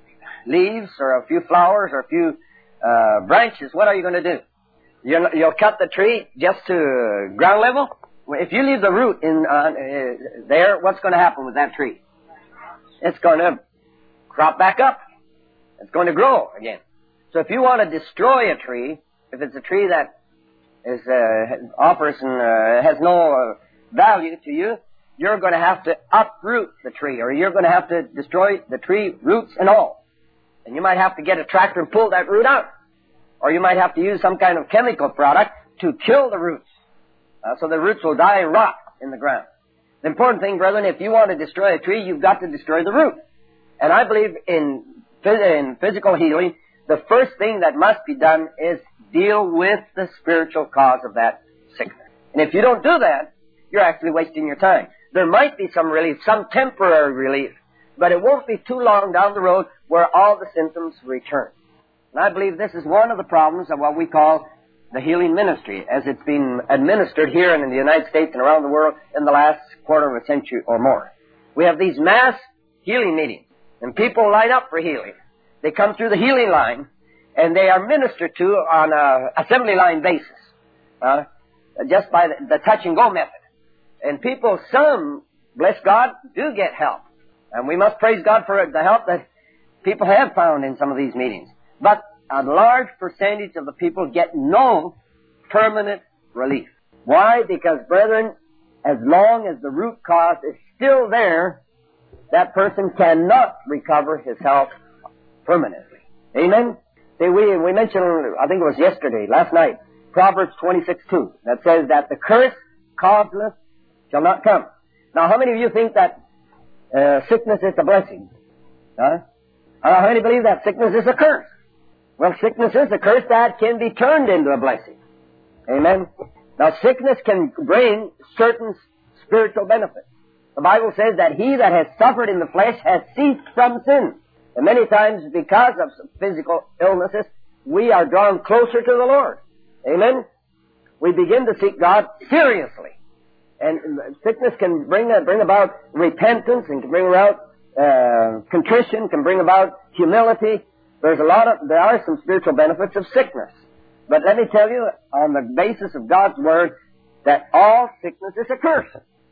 leaves or a few flowers or a few uh, branches. What are you going to do? You'll, you'll cut the tree just to ground level. If you leave the root in uh, uh, there, what's going to happen with that tree? It's going to crop back up. It's going to grow again. So if you want to destroy a tree, if it's a tree that is uh, offers and uh, has no uh, value to you, you're going to have to uproot the tree, or you're going to have to destroy the tree, roots and all. And you might have to get a tractor and pull that root out. Or you might have to use some kind of chemical product to kill the roots, uh, so the roots will die and rot in the ground. The important thing, brethren, if you want to destroy a tree, you've got to destroy the root. And I believe in, in physical healing, the first thing that must be done is deal with the spiritual cause of that sickness. And if you don't do that, you're actually wasting your time. There might be some relief, some temporary relief, but it won't be too long down the road where all the symptoms return. And I believe this is one of the problems of what we call the healing ministry, as it's been administered here and in the United States and around the world in the last quarter of a century or more. We have these mass healing meetings, and people line up for healing. They come through the healing line, and they are ministered to on an assembly line basis, uh, just by the, the touch-and-go method. And people, some, bless God, do get help. And we must praise God for the help that people have found in some of these meetings. But a large percentage of the people get no permanent relief. Why? Because, brethren, as long as the root cause is still there, that person cannot recover his health permanently. Amen? See, we, we mentioned, I think it was yesterday, last night, Proverbs twenty-six two, that says that the curse causeless shall not come. Now, how many of you think that uh, sickness is a blessing? Huh? Uh, how many believe that sickness is a curse? Well, sickness is a curse that can be turned into a blessing. Amen? Now, sickness can bring certain spiritual benefits. The Bible says that he that has suffered in the flesh has ceased from sin. And many times, because of physical illnesses, we are drawn closer to the Lord. Amen? We begin to seek God seriously. And sickness can bring, bring about repentance and can bring about uh, contrition, can bring about humility. There's a lot of, there are some spiritual benefits of sickness. But let me tell you, on the basis of God's Word, that all sickness is a curse.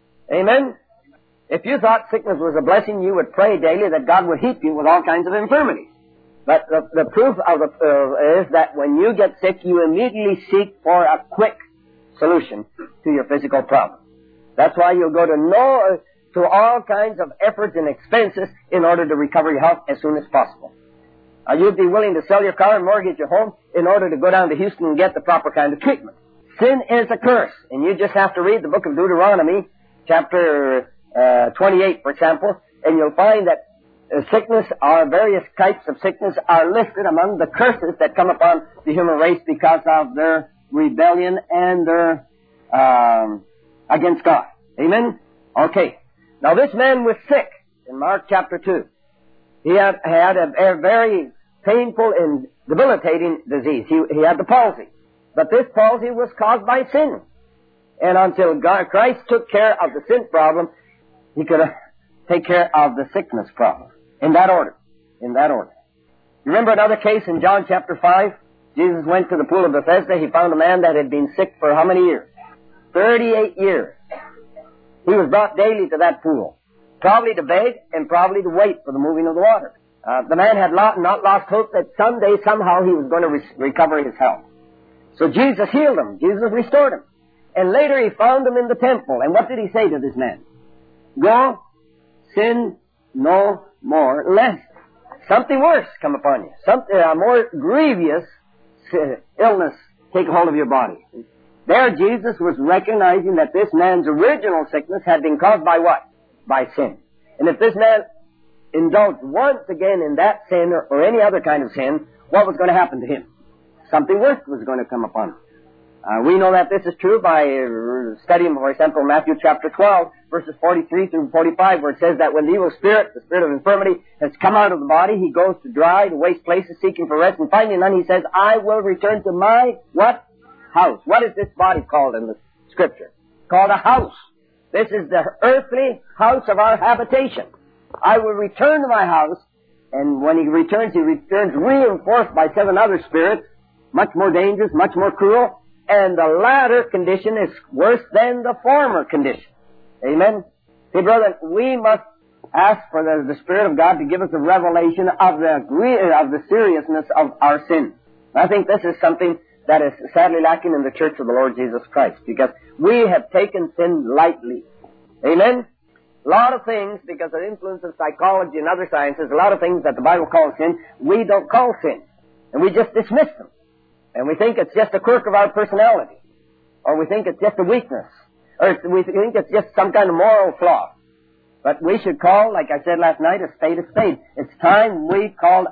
Amen? If you thought sickness was a blessing, you would pray daily that God would heap you with all kinds of infirmities. But the, the proof of the, uh, is that when you get sick, you immediately seek for a quick solution to your physical problem. That's why you'll go to no to all kinds of efforts and expenses in order to recover your health as soon as possible. Uh, you'd be willing to sell your car and mortgage your home in order to go down to Houston and get the proper kind of treatment. Sin is a curse, and you just have to read the book of Deuteronomy, chapter uh, twenty-eight, for example, and you'll find that uh, sickness, or various types of sickness, are listed among the curses that come upon the human race because of their rebellion and their um, against God. Amen? Okay. Now this man was sick in Mark chapter two. He had, had a, a very painful and debilitating disease. He, he had the palsy. But this palsy was caused by sin. And until God, Christ took care of the sin problem, he could uh, take care of the sickness problem. In that order. In that order. You remember another case in John chapter five? Jesus went to the pool of Bethesda. He found a man that had been sick for how many years? thirty-eight years. He was brought daily to that pool, probably to beg and probably to wait for the moving of the water. Uh, the man had not, not lost hope that someday, somehow, he was going to re- recover his health. So Jesus healed him. Jesus restored him. And later he found him in the temple. And what did he say to this man? Go, sin no more, lest something worse come upon you. Something, a more grievous illness take hold of your body. There Jesus was recognizing that this man's original sickness had been caused by what? By sin. And if this man indulged once again in that sin or, or any other kind of sin, what was going to happen to him? Something worse was going to come upon him. Uh, we know that this is true by uh, studying, for example, Matthew chapter twelve, verses forty-three through forty-five, where it says that when the evil spirit, the spirit of infirmity, has come out of the body, he goes to dry, to waste places, seeking for rest, and finding none, he says, I will return to my, what? House. What is this body called in the Scripture? Called a house. This is the earthly house of our habitation. I will return to my house, and when he returns, he returns reinforced by seven other spirits, much more dangerous, much more cruel, and the latter condition is worse than the former condition. Amen? See, brother, we must ask for the, the Spirit of God to give us a revelation of the, of the seriousness of our sin. I think this is something that is sadly lacking in the Church of the Lord Jesus Christ, because we have taken sin lightly. Amen? A lot of things, because of the influence of psychology and other sciences, a lot of things that the Bible calls sin, we don't call sin. And we just dismiss them. And we think it's just a quirk of our personality. Or we think it's just a weakness. Or we think it's just some kind of moral flaw. But we should call, like I said last night, a spade a spade. It's time we call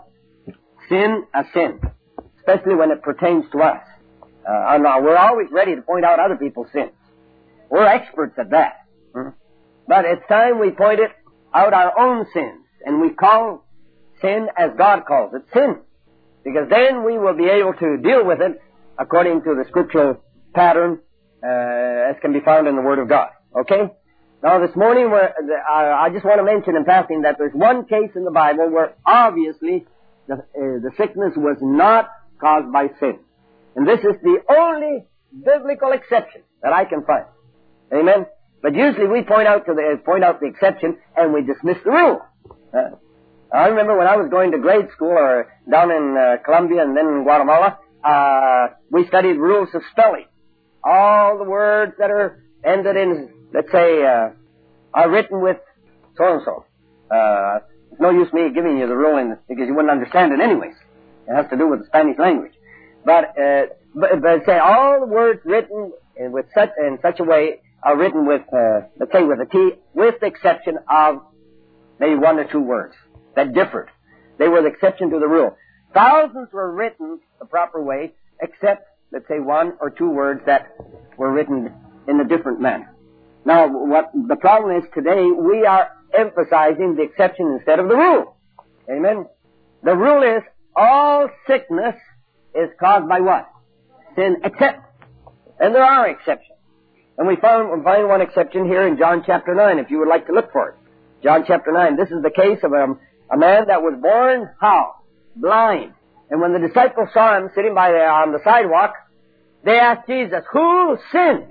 sin a sin. Especially when it pertains to us. Uh, now, we're always ready to point out other people's sins. We're experts at that. Hmm? But it's time we pointed out our own sins. And we call sin as God calls it, sin. Because then we will be able to deal with it according to the scriptural pattern uh, as can be found in the Word of God. Okay? Now this morning, we're, uh, I just want to mention in passing that there's one case in the Bible where obviously the, uh, the sickness was not caused by sin. And this is the only biblical exception that I can find. Amen? But usually we point out to the, point out the exception and we dismiss the rule. Uh, I remember when I was going to grade school or down in uh, Colombia and then in Guatemala, uh, we studied rules of spelling. All the words that are ended in, let's say, uh, are written with so-and-so. Uh, it's no use me giving you the rule in, because you wouldn't understand it anyways. It has to do with the Spanish language. But, uh, but, but say all the words written in, with such, in such a way are written with, uh, let's say with a T, with the exception of maybe one or two words that differed. They were the exception to the rule. Thousands were written the proper way, except, let's say, one or two words that were written in a different manner. Now, what the problem is today, we are emphasizing the exception instead of the rule. Amen? The rule is all sickness is caused by what? Sin, except. And there are exceptions. And we found, we find one exception here in John chapter nine, if you would like to look for it. John chapter nine. This is the case of a, a man that was born, how? Blind. And when the disciples saw him sitting by the, on the sidewalk, they asked Jesus, who sinned?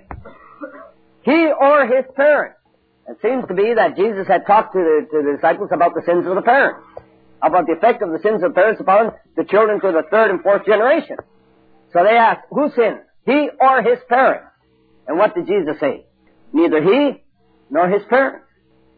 He or his parents? It seems to be that Jesus had talked to the, to the disciples about the sins of the parents, about the effect of the sins of the parents upon the children to the third and fourth generation. So they asked, who sinned? He or his parents? And what did Jesus say? Neither he nor his parents.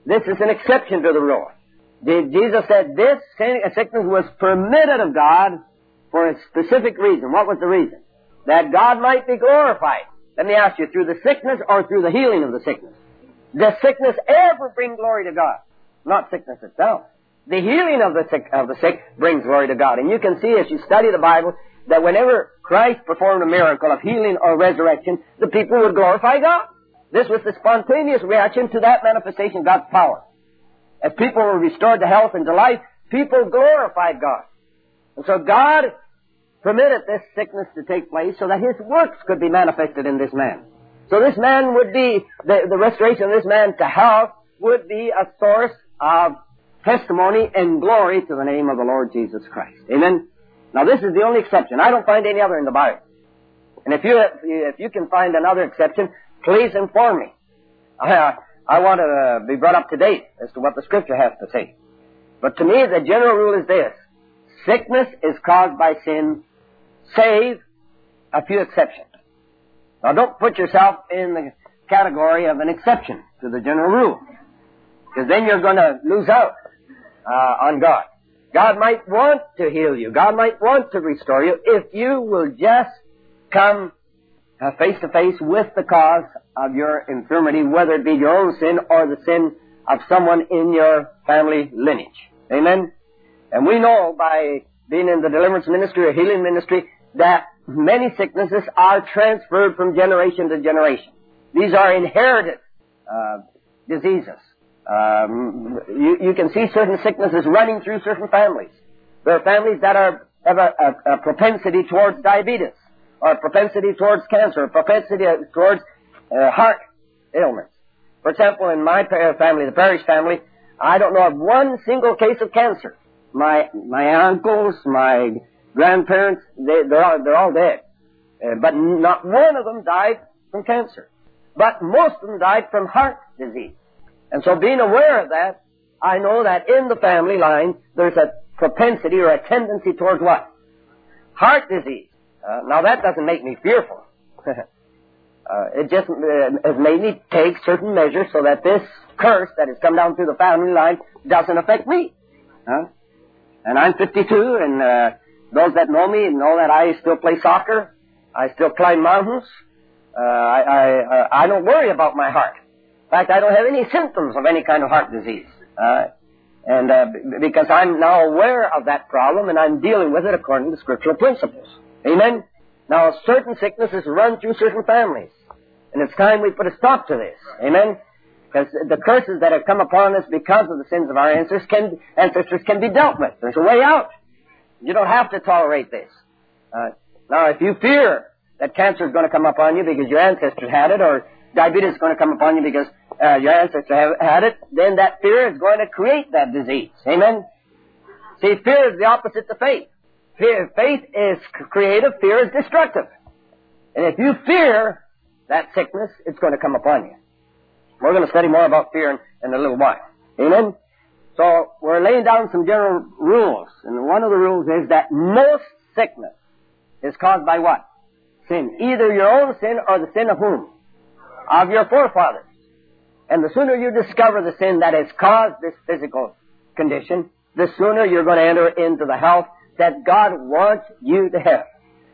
This is an exception to the rule. Jesus said this sickness was permitted of God for a specific reason. What was the reason? That God might be glorified. Let me ask you, through the sickness or through the healing of the sickness? Does sickness ever bring glory to God? Not sickness itself. The healing of the sick, of the sick brings glory to God. And you can see as you study the Bible that whenever Christ performed a miracle of healing or resurrection, the people would glorify God. This was the spontaneous reaction to that manifestation of God's power. As people were restored to health and to life, people glorified God. And so God permitted this sickness to take place so that His works could be manifested in this man. So this man would be, the, the restoration of this man to health would be a source of testimony and glory to the name of the Lord Jesus Christ. Amen? Now this is the only exception. I don't find any other in the Bible. And if you, if you can find another exception, please inform me. I, I want to uh, be brought up to date as to what the Scripture has to say. But to me, the general rule is this. Sickness is caused by sin, save a few exceptions. Now don't put yourself in the category of an exception to the general rule, because then you're going to lose out uh, on God. God might want to heal you. God might want to restore you if you will just come uh, face to face with the cause of your infirmity, whether it be your own sin or the sin of someone in your family lineage. Amen? And we know by being in the deliverance ministry or healing ministry that many sicknesses are transferred from generation to generation. These are inherited uh, diseases. Um, you, you can see certain sicknesses running through certain families. There are families that are, have a, a, a propensity towards diabetes, or a propensity towards cancer, a propensity towards uh, heart ailments. For example, in my family, the Parrish family, I don't know of one single case of cancer. My my uncles, my grandparents, they, they're, all, they're all dead. Uh, but not one of them died from cancer. But most of them died from heart disease. And so being aware of that, I know that in the family line, there's a propensity or a tendency towards what? Heart disease. Uh, now that doesn't make me fearful. uh, it just uh, has made me take certain measures so that this curse that has come down through the family line doesn't affect me. Huh? And I'm fifty-two, and uh, those that know me know that I still play soccer. I still climb mountains. Uh, I, I, uh, I don't worry about my heart. In fact, I don't have any symptoms of any kind of heart disease. Uh, and uh, b- because I'm now aware of that problem, and I'm dealing with it according to scriptural principles. Amen? Now, certain sicknesses run through certain families. And it's time we put a stop to this. Amen? Because the curses that have come upon us because of the sins of our ancestors can, ancestors can be dealt with. There's a way out. You don't have to tolerate this. Uh, now, if you fear that cancer is going to come upon you because your ancestors had it, or diabetes is going to come upon you because uh, your ancestors have had it, then that fear is going to create that disease. Amen? See, fear is the opposite to faith. Fear, faith is creative, fear is destructive. And if you fear that sickness, it's going to come upon you. We're going to study more about fear in, in a little while. Amen? So, we're laying down some general rules. And one of the rules is that most sickness is caused by what? Sin. Either your own sin or the sin of whom? Of your forefathers. And the sooner you discover the sin that has caused this physical condition, the sooner you're going to enter into the health that God wants you to have.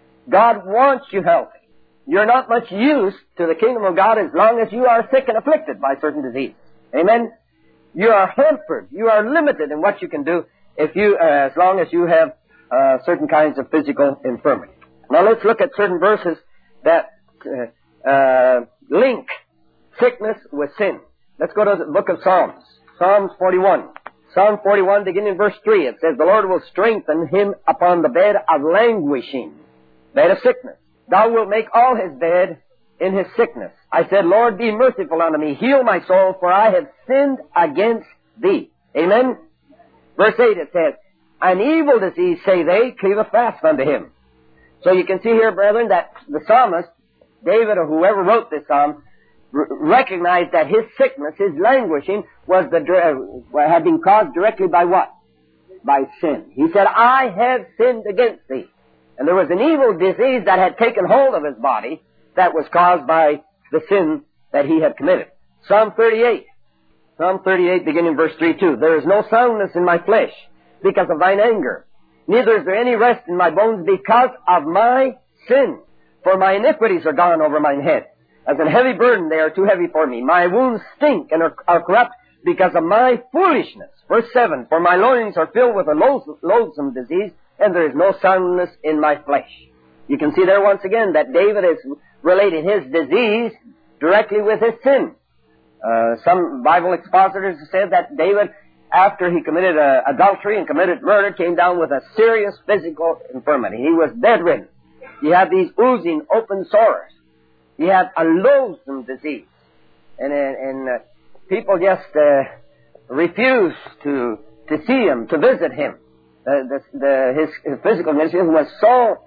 God wants you healthy. You're not much use to the kingdom of God as long as you are sick and afflicted by certain disease. Amen? You are hampered. You are limited in what you can do if you, uh, as long as you have uh, certain kinds of physical infirmity. Now let's look at certain verses that uh, uh, link sickness with sin. Let's go to the book of Psalms. Psalms forty-one. Psalm forty-one, beginning in verse three, it says, "The Lord will strengthen him upon the bed of languishing," bed of sickness. "Thou wilt make all his bed in his sickness. I said, Lord, be merciful unto me. Heal my soul, for I have sinned against thee." Amen? Verse eight, it says, "An evil disease, say they, cleaveth fast unto him." So you can see here, brethren, that the psalmist, David or whoever wrote this psalm, r- recognized that his sickness, his languishing, was the uh, had been caused directly by what? By sin. He said, "I have sinned against thee." And there was an evil disease that had taken hold of his body that was caused by the sin that he had committed. Psalm thirty-eight. Psalm thirty-eight, beginning verse three, two. There is no soundness in my flesh because of thine anger. Neither is there any rest in my bones because of my sin. For my iniquities are gone over mine head. As an heavy burden, they are too heavy for me. My wounds stink and are, are corrupt because of my foolishness. Verse seven. For my loins are filled with a loath- loathsome disease, and there is no soundness in my flesh. You can see there once again that David is relating his disease directly with his sin. Uh, some Bible expositors have said that David, after he committed uh, adultery and committed murder, came down with a serious physical infirmity. He was bedridden. He had these oozing open sores. He had a loathsome disease. And, and uh, people just uh, refused to, to see him, to visit him. Uh, the, the, his, his physical condition was so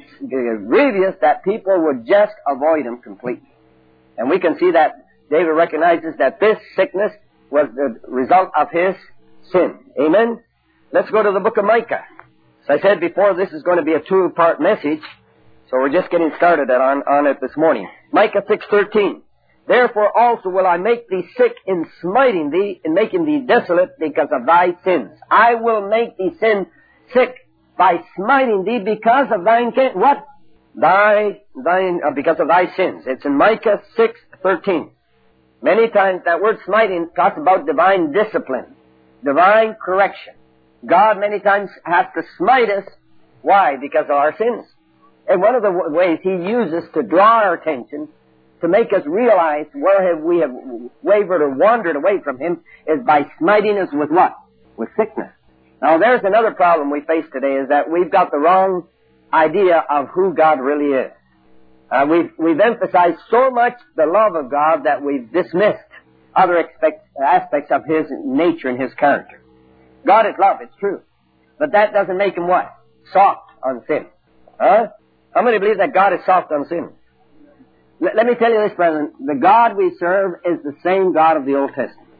grievous that people would just avoid him completely. And we can see that David recognizes that this sickness was the result of his sin. Amen? Let's go to the book of Micah. As I said before, this is going to be a two-part message, so we're just getting started on, on it this morning. Micah six thirteen. Therefore also will I make thee sick in smiting thee, in making thee desolate because of thy sins. I will make thee sin sick by smiting thee because of thine, what? Thy, thine, uh, because of thy sins. It's in Micah six thirteen. Many times that word smiting talks about divine discipline, divine correction. God many times has to smite us. Why? Because of our sins. And one of the w- ways He uses to draw our attention, to make us realize where have we have wavered or wandered away from Him, is by smiting us with what? With sickness. Now there's another problem we face today, is that we've got the wrong idea of who God really is. Uh, we've, we've emphasized so much the love of God that we've dismissed other expect, aspects of His nature and His character. God is love, it's true. But that doesn't make Him what? Soft on sin. Huh? How many believe that God is soft on sin? L- let me tell you this, brethren. The God we serve is the same God of the Old Testament.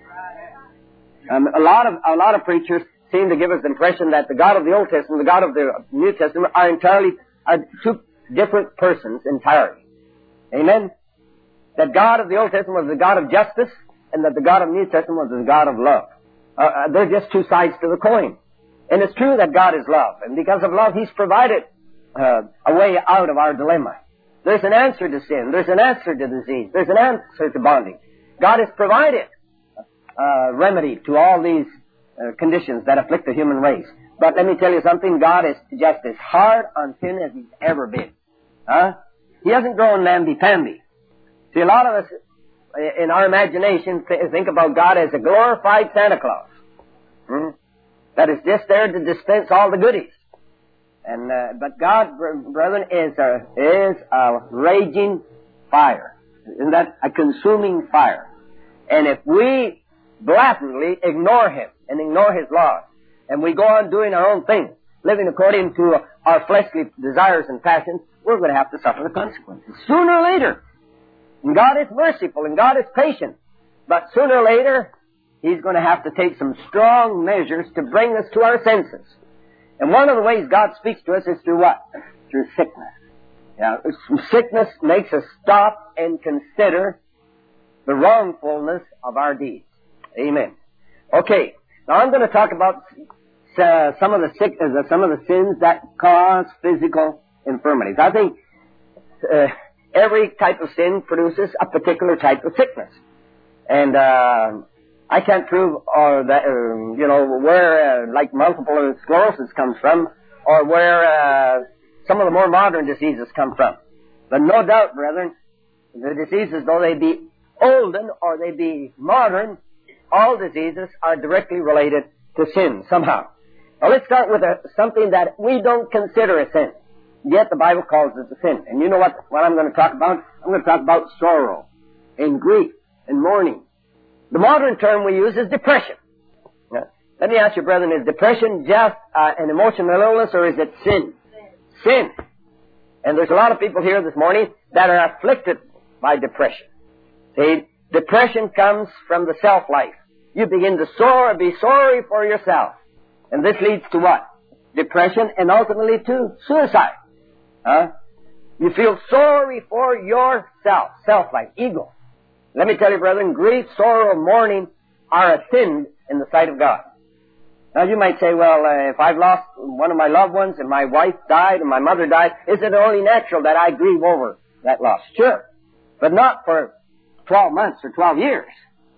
Um, a lot of, a lot of preachers seem to give us the impression that the God of the Old Testament, the God of the New Testament are entirely, are two different persons entirely. Amen? That God of the Old Testament was the God of justice, and that the God of the New Testament was the God of love. Uh, uh, they're just two sides to the coin. And it's true that God is love, and because of love, He's provided uh, a way out of our dilemma. There's an answer to sin. There's an answer to disease. There's an answer to bondage. God has provided a remedy to all these uh, conditions that afflict the human race. But let me tell you something, God is just as hard on sin as He's ever been. Huh? He hasn't grown namby-pamby. See, a lot of us, in our imagination, think about God as a glorified Santa Claus. Hmm? That is just there to dispense all the goodies. And uh, but God, brethren, is a, is a raging fire. Isn't that a consuming fire? And if we blatantly ignore Him and ignore His laws, and we go on doing our own thing, living according to our fleshly desires and passions, we're going to have to suffer the consequences. Sooner or later. And God is merciful and God is patient. But sooner or later, He's going to have to take some strong measures to bring us to our senses. And one of the ways God speaks to us is through what? Through sickness. Now, sickness makes us stop and consider the wrongfulness of our deeds. Amen. Okay. Now I'm going to talk about uh, some of the sick, uh, some of the sins that cause physical infirmities. I think uh, every type of sin produces a particular type of sickness, and uh, I can't prove or that uh, you know where uh, like multiple sclerosis comes from, or where uh, some of the more modern diseases come from. But no doubt, brethren, the diseases, though they be olden or they be modern, all diseases are directly related to sin somehow. Now let's start with a, something that we don't consider a sin, yet the Bible calls it a sin. And you know what, what I'm going to talk about? I'm going to talk about sorrow and grief and mourning. The modern term we use is depression. Now, let me ask you, brethren, is depression just uh, an emotional illness or is it sin? Sin. And there's a lot of people here this morning that are afflicted by depression. See, depression comes from the self-life. You begin to sore, be sorry for yourself. And this leads to what? Depression and ultimately to suicide. Huh? You feel sorry for yourself. Self-life, ego. Let me tell you, brethren, grief, sorrow, mourning are a sin in the sight of God. Now you might say, well, uh, if I've lost one of my loved ones and my wife died and my mother died, is it only natural that I grieve over that loss? Sure. But not for twelve months or twelve years.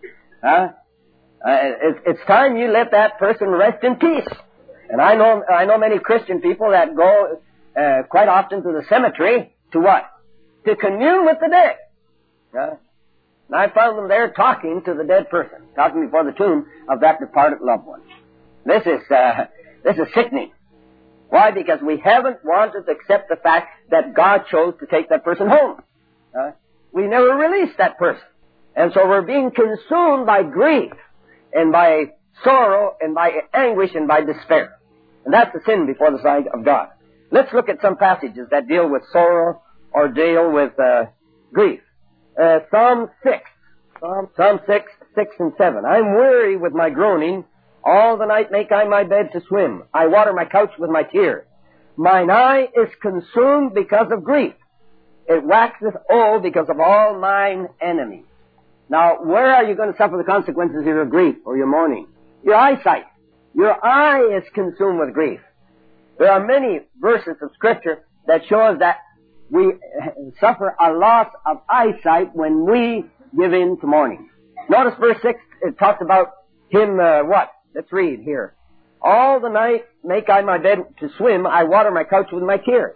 Huh? Uh, it, it's time you let that person rest in peace. And I know, I know many Christian people that go uh, quite often to the cemetery to what? To commune with the dead. Uh, and I found them there talking to the dead person, talking before the tomb of that departed loved one. This is, uh, this is sickening. Why? Because we haven't wanted to accept the fact that God chose to take that person home. Uh, we never released that person. And so we're being consumed by grief and by sorrow and by anguish and by despair. And that's a sin before the sight of God. Let's look at some passages that deal with sorrow or deal with uh, grief. Uh, Psalm six. Psalm, Psalm six, six and seven. I'm weary with my groaning. All the night make I my bed to swim. I water my couch with my tears. Mine eye is consumed because of grief. It waxeth old because of all mine enemies. Now, where are you going to suffer the consequences of your grief or your mourning? Your eyesight. Your eye is consumed with grief. There are many verses of Scripture that show us that we suffer a loss of eyesight when we give in to mourning. Notice verse six, it talks about him, uh, what? Let's read here. All the night make I my bed to swim. I water my couch with my tears.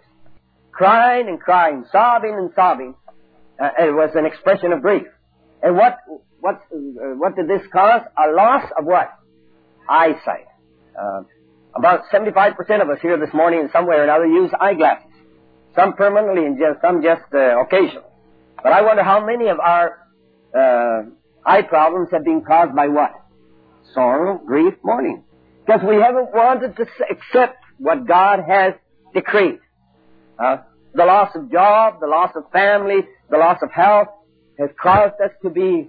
Crying and crying, sobbing and sobbing. Uh, it was an expression of grief. And what, what, uh, what did this cause? A loss of what? Eyesight. Uh, about seventy-five percent of us here this morning in some way or another use eyeglasses. Some permanently and just, some just uh, occasionally. But I wonder how many of our uh, eye problems have been caused by what? Sorrow, grief, mourning. Because we haven't wanted to accept what God has decreed. Uh, the loss of job, the loss of family, the loss of health has caused us to be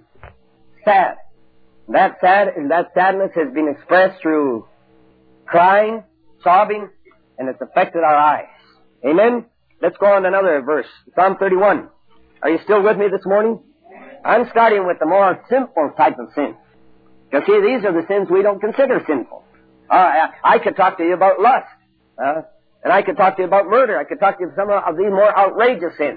sad. That sad, and that sadness has been expressed through crying, sobbing, and it's affected our eyes. Amen? Let's go on to another verse. Psalm thirty-one. Are you still with me this morning? I'm starting with the more simple type of sin. Because see, these are the sins we don't consider sinful. Uh, I, I could talk to you about lust. Uh, and I could talk to you about murder. I could talk to you about some of these more outrageous sins.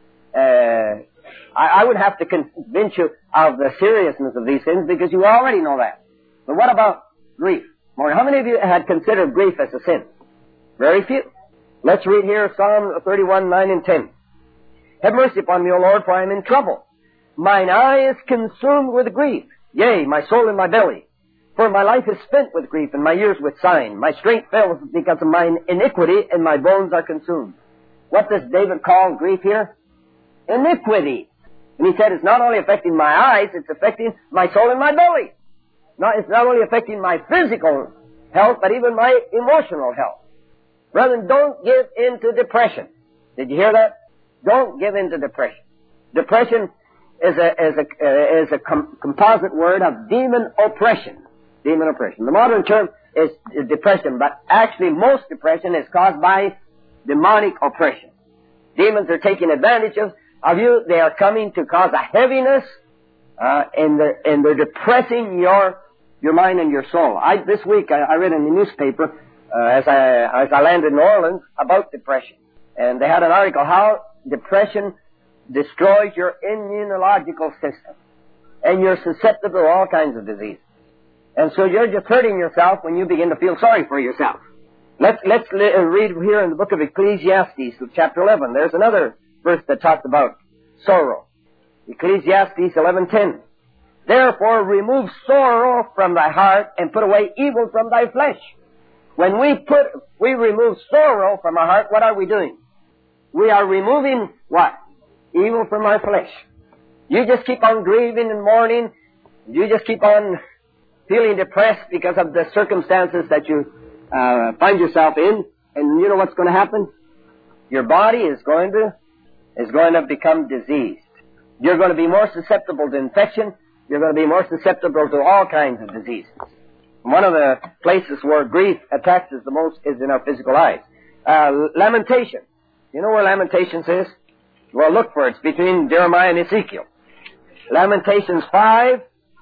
Uh, I, I would have to convince you of the seriousness of these sins because you already know that. But what about grief? How many of you had considered grief as a sin? Very few. Let's read here Psalm thirty-one, nine and ten. Have mercy upon me, O Lord, for I am in trouble. Mine eye is consumed with grief. Yea, my soul in my belly. For my life is spent with grief, and my years with sighing. My strength fails because of mine iniquity, and my bones are consumed. What does David call grief here? Iniquity. And he said it's not only affecting my eyes, it's affecting my soul and my belly. Not, it's not only affecting my physical health, but even my emotional health. Brethren, don't give in to depression. Did you hear that? Don't give in to depression. Depression is a, is a, uh, is a com- composite word of demon oppression. Demon oppression. The modern term is, is depression, but actually most depression is caused by demonic oppression. Demons are taking advantage of, of you. They are coming to cause a heaviness, uh, and they're, and they're depressing your, your mind and your soul. I, this week I, I read in the newspaper, uh, as I, as I landed in New Orleans about depression. And they had an article, how depression destroys your immunological system. And you're susceptible to all kinds of diseases. And so you're just hurting yourself when you begin to feel sorry for yourself. Let's, let's li- read here in the book of Ecclesiastes, chapter eleven. There's another verse that talks about sorrow. Ecclesiastes eleven ten. Therefore remove sorrow from thy heart and put away evil from thy flesh. When we put, we remove sorrow from our heart, what are we doing? We are removing what? Evil from our flesh. You just keep on grieving and mourning. You just keep on feeling depressed because of the circumstances that you uh, find yourself in. And you know what's going to happen? Your body is going to, is going to become diseased. You're going to be more susceptible to infection. You're going to be more susceptible to all kinds of diseases. One of the places where grief attacks us the most is in our physical eyes. Uh, lamentation. You know where Lamentations is? Well, look for it. It's between Jeremiah and Ezekiel. Lamentations five,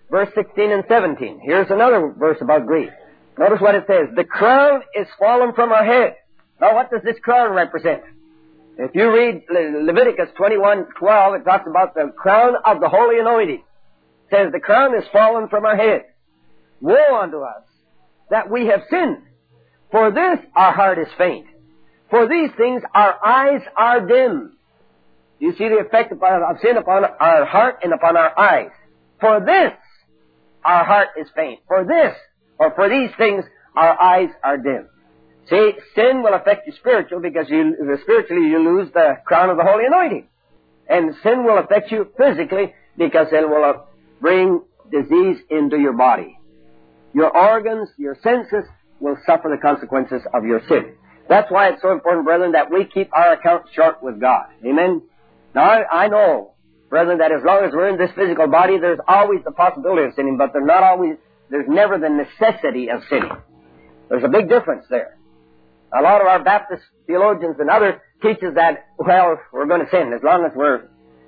verse sixteen and seventeen. Here's another verse about grief. Notice what it says. The crown is fallen from our head. Now, what does this crown represent? If you read Le- Leviticus twenty-one twelve, it talks about the crown of the holy anointing. It says, the crown is fallen from our head. Woe unto us that we have sinned. For this our heart is faint. For these things our eyes are dim. You see the effect of sin upon our heart and upon our eyes. For this our heart is faint. For this, or for these things, our eyes are dim. See, sin will affect you spiritual because you, spiritually you lose the crown of the holy anointing. And sin will affect you physically because it will bring disease into your body. Your organs, your senses will suffer the consequences of your sin. That's why it's so important, brethren, that we keep our account short with God. Amen? Now, I, I know, brethren, that as long as we're in this physical body, there's always the possibility of sinning, but there's not always, there's never the necessity of sinning. There's a big difference there. A lot of our Baptist theologians and others teaches that, well, we're going to sin as long as we're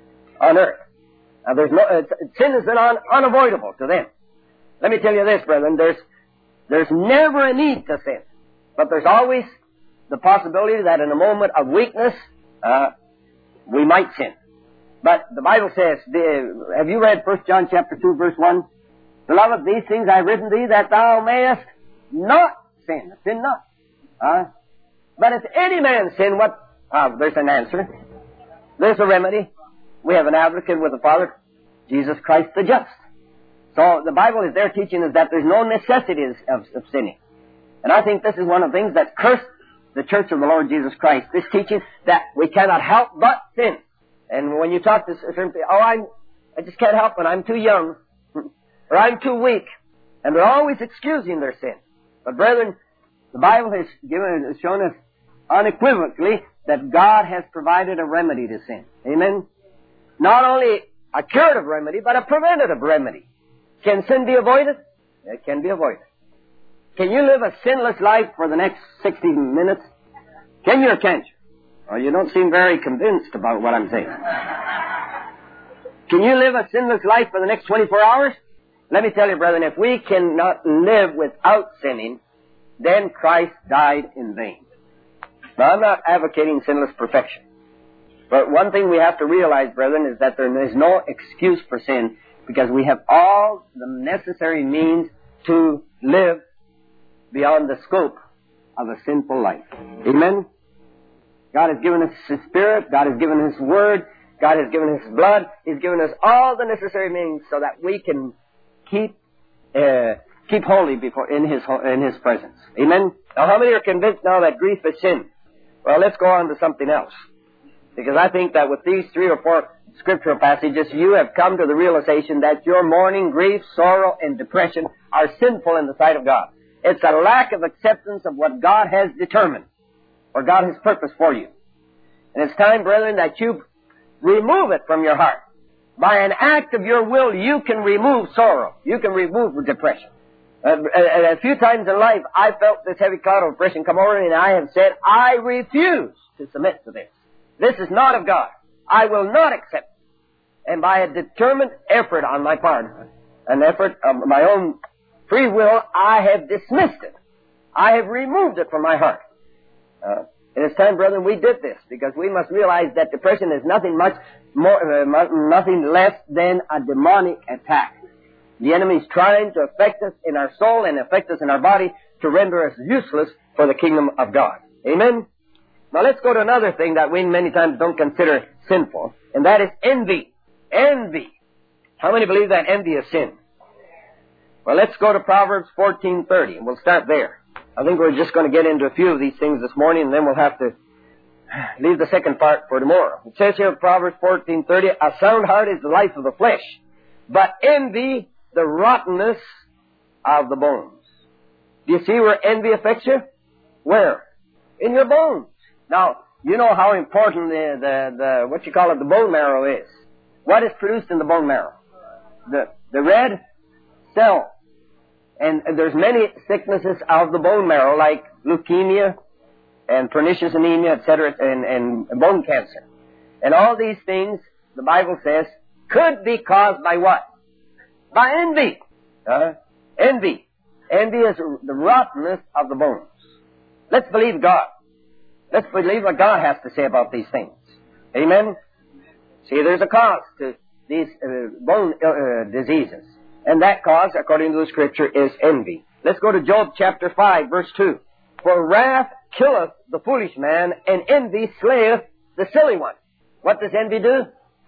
on earth. Now, there's no, uh, sin is un, unavoidable to them. Let me tell you this, brethren, there's, there's never a need to sin, but there's always the possibility that in a moment of weakness, uh, we might sin. But the Bible says, the, have you read First John chapter two, verse one? Beloved, these things I have written thee that thou mayest not sin. Sin not. Uh, but if any man sin, what? Uh, there's an answer. There's a remedy. We have an advocate with the Father, Jesus Christ the just. So the Bible is there teaching us that there's no necessity of, of sinning. And I think this is one of the things that cursed the Church of the Lord Jesus Christ. This teaches that we cannot help but sin. And when you talk to certain people, oh, I'm, I just can't help it, I'm too young, or I'm too weak. And they're always excusing their sin. But brethren, the Bible has given, has shown us unequivocally that God has provided a remedy to sin. Amen? Not only a curative remedy, but a preventative remedy. Can sin be avoided? It can be avoided. Can you live a sinless life for the next sixty minutes? Can you or can't you? Well, you don't seem very convinced about what I'm saying. Can you live a sinless life for the next twenty-four hours? Let me tell you, brethren, if we cannot live without sinning, then Christ died in vain. Now, I'm not advocating sinless perfection. But one thing we have to realize, brethren, is that there is no excuse for sin because we have all the necessary means to live beyond the scope of a sinful life. Amen? God has given us His Spirit. God has given us His Word. God has given us His blood. He's given us all the necessary means so that we can keep uh, keep holy before in His in His presence. Amen? Now, how many are convinced now that grief is sin? Well, let's go on to something else. Because I think that with these three or four scriptural passages, you have come to the realization that your mourning, grief, sorrow, and depression are sinful in the sight of God. It's a lack of acceptance of what God has determined, or God has purposed for you. And it's time, brethren, that you remove it from your heart. By an act of your will, you can remove sorrow. You can remove depression. Uh, a, a few times in life, I felt this heavy cloud of depression come over me, and I have said, I refuse to submit to this. This is not of God. I will not accept it. And by a determined effort on my part, an effort of my own free will, I have dismissed it. I have removed it from my heart. Uh, and it's time, brethren, we did this, because we must realize that depression is nothing much more, uh, nothing less than a demonic attack. The enemy is trying to affect us in our soul and affect us in our body to render us useless for the kingdom of God. Amen? Now let's go to another thing that we many times don't consider sinful, and that is envy. Envy. How many believe that envy is sin? Well, let's go to Proverbs fourteen thirty, and we'll start there. I think we're just going to get into a few of these things this morning, and then we'll have to leave the second part for tomorrow. It says here in Proverbs fourteen thirty, a sound heart is the life of the flesh, but envy the rottenness of the bones. Do you see where envy affects you? Where? In your bones. Now, you know how important the, the, the, what you call it, the bone marrow is. What is produced in the bone marrow? The, the red cell. And there's many sicknesses of the bone marrow, like leukemia and pernicious anemia, et cetera, and, and bone cancer. And all these things, the Bible says, could be caused by what? By envy. Uh, envy. Envy is the rottenness of the bones. Let's believe God. Let's believe what God has to say about these things. Amen? See, there's a cause to these uh, bone uh, diseases. And that cause, according to the Scripture, is envy. Let's go to Job chapter five, verse two. For wrath killeth the foolish man, and envy slayeth the silly one. What does envy do?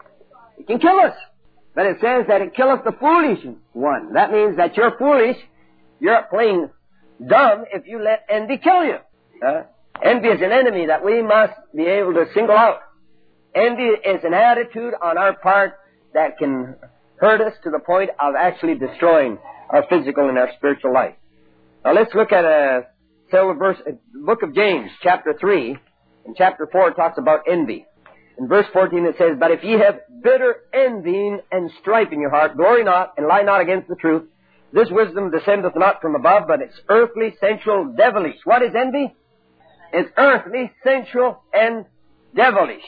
It can kill us. But it says that it killeth the foolish one. That means that you're foolish, you're plain dumb if you let envy kill you. Uh, envy is an enemy that we must be able to single out. Envy is an attitude on our part that can hurt us to the point of actually destroying our physical and our spiritual life. Now let's look at a several verse, a book of James, chapter three. In chapter four it talks about envy. In verse fourteen it says, But if ye have bitter envying and strife in your heart, glory not, and lie not against the truth. This wisdom descendeth not from above, but it's earthly, sensual, devilish. What is envy? It's earthly, sensual, and devilish.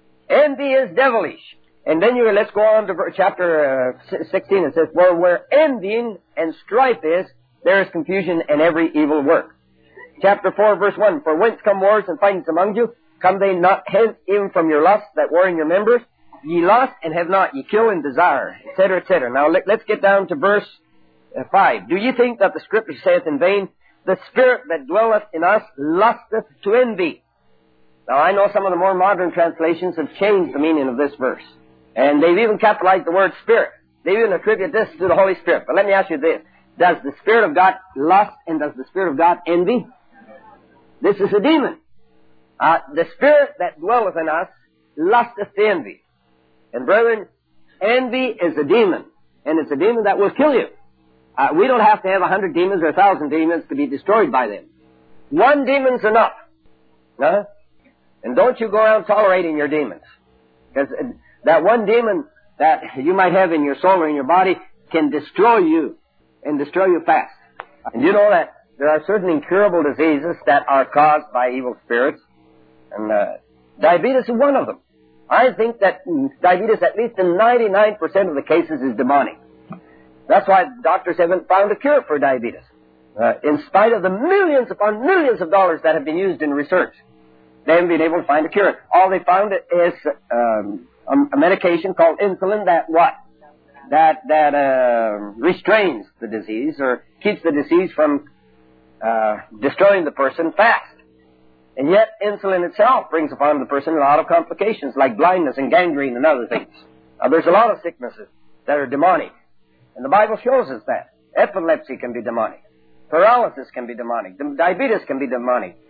Envy is devilish. And then you let's go on to chapter uh, sixteen. It says, For where envying and strife is, there is confusion and every evil work. Chapter four, verse one, For whence come wars and fightings among you? Come they not hence even from your lusts that war in your members? Ye lust and have not, ye kill and desire, et cetera, et cetera. Now let, let's get down to verse uh, five. Do ye think that the Scripture saith in vain, The Spirit that dwelleth in us lusteth to envy? Now I know some of the more modern translations have changed the meaning of this verse. And they've even capitalized the word Spirit. They even attribute this to the Holy Spirit. But let me ask you this. Does the Spirit of God lust and does the Spirit of God envy? This is a demon. Uh, the Spirit that dwelleth in us lusteth to envy. And brethren, envy is a demon. And it's a demon that will kill you. Uh, we don't have to have a hundred demons or a thousand demons to be destroyed by them. One demon's enough. Huh? And don't you go around tolerating your demons. Because that one demon that you might have in your soul or in your body can destroy you. And destroy you fast. And you know that there are certain incurable diseases that are caused by evil spirits. And uh, diabetes is one of them. I think that diabetes, at least in ninety-nine percent of the cases, is demonic. That's why doctors haven't found a cure for diabetes. Uh, in spite of the millions upon millions of dollars that have been used in research, they haven't been able to find a cure. All they found is um, a medication called insulin that what? That that uh, restrains the disease or keeps the disease from uh, destroying the person fast. And yet insulin itself brings upon the person a lot of complications like blindness and gangrene and other things. Uh, there's a lot of sicknesses that are demonic. And the Bible shows us that. Epilepsy can be demonic. Paralysis can be demonic. Diabetes can be demonic.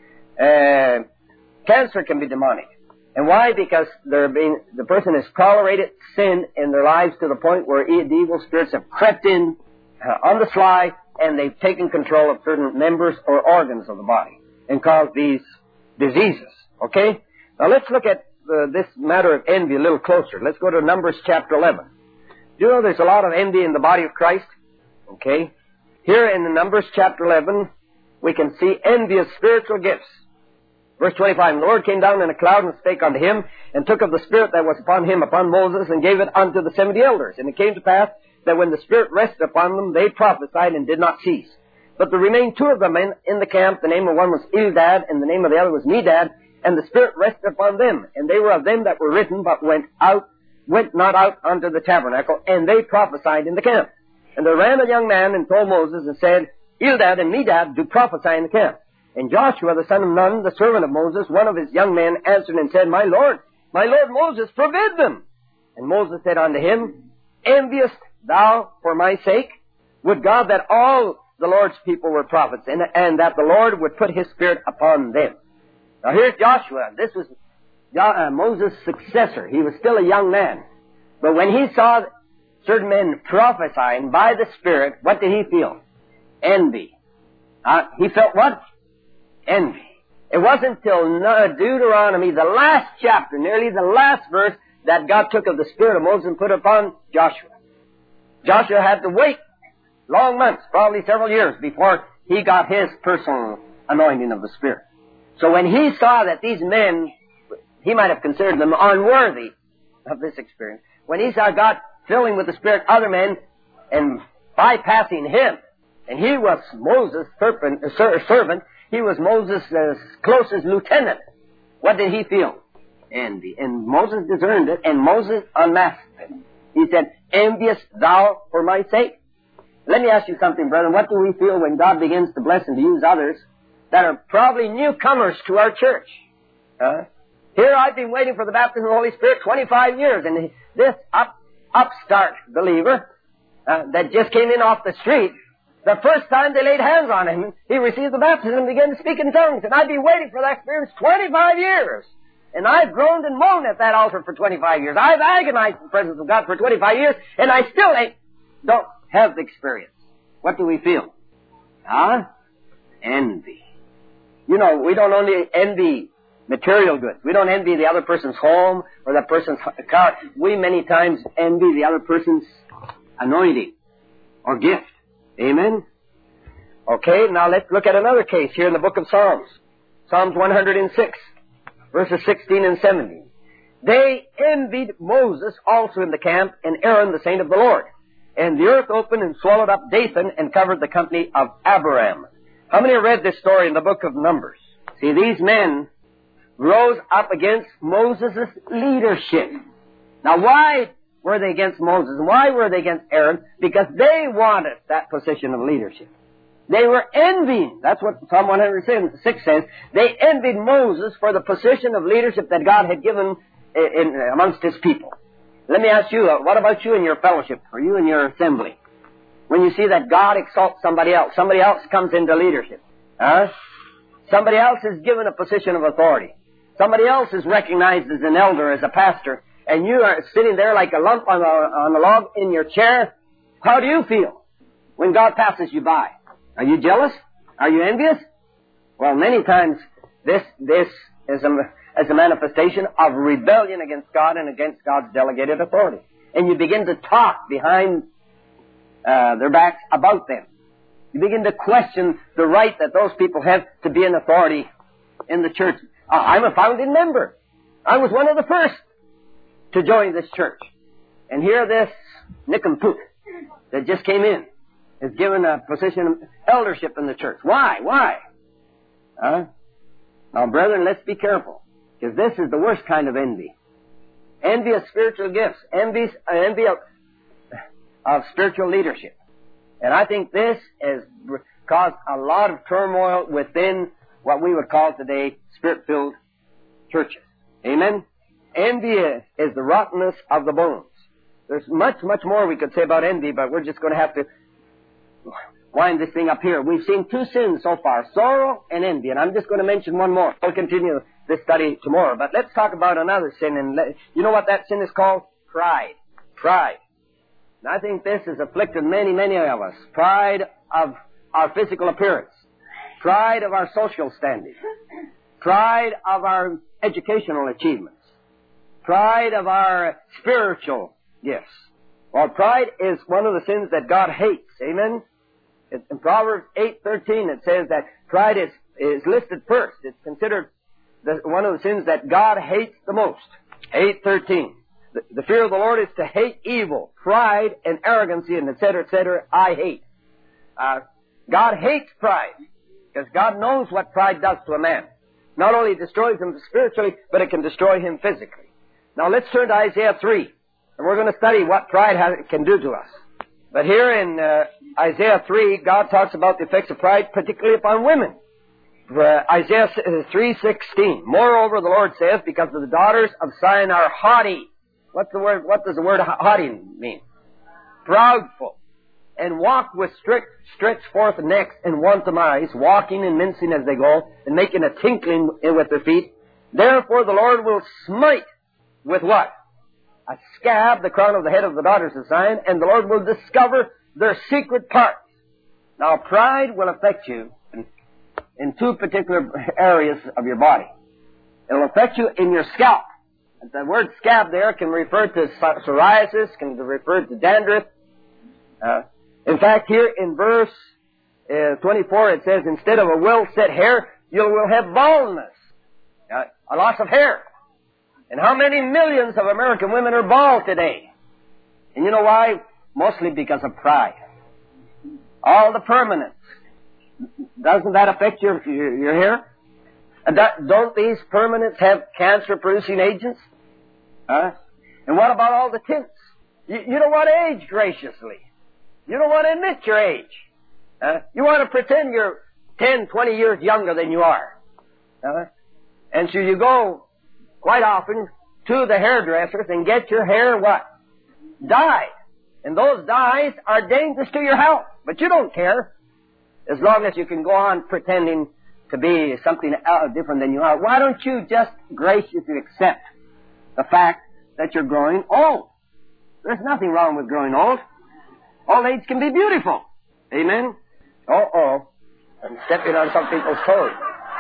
Uh, cancer can be demonic. And why? Because they're being, the person has tolerated sin in their lives to the point where the evil spirits have crept in uh, on the sly and they've taken control of certain members or organs of the body and caused these diseases. Okay? Now let's look at uh, this matter of envy a little closer. Let's go to Numbers chapter eleven. Do you know there's a lot of envy in the body of Christ? Okay? Here in the Numbers chapter eleven, we can see envious spiritual gifts. Verse twenty-five, And the Lord came down in a cloud and spake unto him, and took of the Spirit that was upon him, upon Moses, and gave it unto the seventy elders. And it came to pass that when the Spirit rested upon them, they prophesied and did not cease. But there remained two of them in, in the camp. The name of one was Eldad, and the name of the other was Medad. And the Spirit rested upon them. And they were of them that were written, but went out, went not out unto the tabernacle, and they prophesied in the camp. And there ran a young man and told Moses and said, Eldad and Medad do prophesy in the camp. And Joshua, the son of Nun, the servant of Moses, one of his young men, answered and said, My Lord, my Lord Moses, forbid them. And Moses said unto him, Enviest thou for my sake? Would God that all the Lord's people were prophets, and, and that the Lord would put his Spirit upon them. Now here's Joshua. This was uh, Moses' successor. He was still a young man. But when he saw certain men prophesying by the Spirit, what did he feel? Envy. Uh, he felt what? Envy. It wasn't till Deuteronomy, the last chapter, nearly the last verse, that God took of the Spirit of Moses and put it upon Joshua. Joshua had to wait long months, probably several years, before he got his personal anointing of the Spirit. So when he saw that these men, he might have considered them unworthy of this experience. When he saw God filling with the Spirit other men, and bypassing him. And he was Moses' serpent, uh, servant. He was Moses' uh, closest lieutenant. What did he feel? Envy. And Moses discerned it, and Moses unmasked it. He said, envious thou for my sake? Let me ask you something, brethren. What do we feel when God begins to bless and to use others that are probably newcomers to our church? Huh? Here I've been waiting for the baptism of the Holy Spirit twenty-five years, and this up, upstart believer uh, that just came in off the street, the first time they laid hands on him, he received the baptism and began to speak in tongues. And I've been waiting for that experience twenty-five years. And I've groaned and moaned at that altar for twenty-five years. I've agonized in the presence of God for twenty-five years, and I still ain't, don't have the experience. What do we feel? Huh? Envy. You know, we don't only envy material goods. We don't envy the other person's home or that person's car. We many times envy the other person's anointing or gift. Amen? Okay, now let's look at another case here in the book of Psalms. Psalms one hundred six. Verses sixteen and seventeen. They envied Moses also in the camp, and Aaron the saint of the Lord. And the earth opened and swallowed up Dathan and covered the company of Abiram. How many read this story in the book of Numbers? See, these men rose up against Moses' leadership. Now, why were they against Moses? And why were they against Aaron? Because they wanted that position of leadership. They were envying. That's what Psalm one hundred six says. They envied Moses for the position of leadership that God had given in, in, amongst His people. Let me ask you, uh, what about you in your fellowship, or you in your assembly? When you see that God exalts somebody else, somebody else comes into leadership. Huh? Somebody else is given a position of authority. Somebody else is recognized as an elder, as a pastor, and you are sitting there like a lump on a, on a log in your chair. How do you feel when God passes you by? Are you jealous? Are you envious? Well, many times this this is a, is a manifestation of rebellion against God and against God's delegated authority. And you begin to talk behind uh, their backs about them. You begin to question the right that those people have to be an authority in the church. Uh, I'm a founding member. I was one of the first to join this church. And here this nincompoop that just came in is given a position of eldership in the church. Why? Why? Huh? Now, brethren, let's be careful, because this is the worst kind of envy. Envy of spiritual gifts. Envy, uh, envy of, of spiritual leadership. And I think this has caused a lot of turmoil within what we would call today Spirit-filled churches. Amen? Envy is the rottenness of the bones. There's much, much more we could say about envy, but we're just going to have to wind this thing up here. We've seen two sins so far, sorrow and envy, and I'm just going to mention one more. We'll continue this study tomorrow, but let's talk about another sin. And let, you know what that sin is called? Pride. Pride. And I think this has afflicted many, many of us. Pride of our physical appearance. Pride of our social standing. Pride of our educational achievements. Pride of our spiritual gifts. Well, pride is one of the sins that God hates. Amen? In Proverbs eight thirteen, it says that pride is, is listed first. It's considered the, one of the sins that God hates the most. eight thirteen. The, the fear of the Lord is to hate evil, pride, and arrogancy, and et cetera, et cetera, I hate. Uh, God hates pride, because God knows what pride does to a man. Not only destroys him spiritually, but it can destroy him physically. Now let's turn to Isaiah three, and we're going to study what pride has, can do to us. But here in uh, Isaiah three, God talks about the effects of pride, particularly upon women. Uh, Isaiah three sixteen. Moreover, the Lord says, because of the daughters of Zion are haughty. What's the word? What does the word haughty mean? Proudful, and walk with strict, stretched forth necks and wanton eyes, walking and mincing as they go, and making a tinkling with their feet. Therefore, the Lord will smite with what? A scab, the crown of the head of the daughters of Zion, and the Lord will discover their secret parts. Now, pride will affect you in, in two particular areas of your body. It will affect you in your scalp. The word scab there can refer to psoriasis, can refer to dandruff. Uh, in fact, here in verse uh, twenty-four, it says, instead of a well-set hair, you will have baldness, uh, a loss of hair. And how many millions of American women are bald today? And you know why? mostly because of pride. All the permanents. Doesn't that affect your, your, your hair? Don't these permanents have cancer-producing agents? Huh? And what about all the tints? You, you don't want to age graciously. You don't want to admit your age. Huh? You want to pretend you're ten, twenty years younger than you are. Huh? And so you go quite often to the hairdressers and get your hair what? Dyed. And those dyes are dangerous to your health. But you don't care as long as you can go on pretending to be something different than you are. Why don't you just graciously accept the fact that you're growing old? There's nothing wrong with growing old. Old age can be beautiful. Amen? Uh-oh. I'm stepping on some people's toes.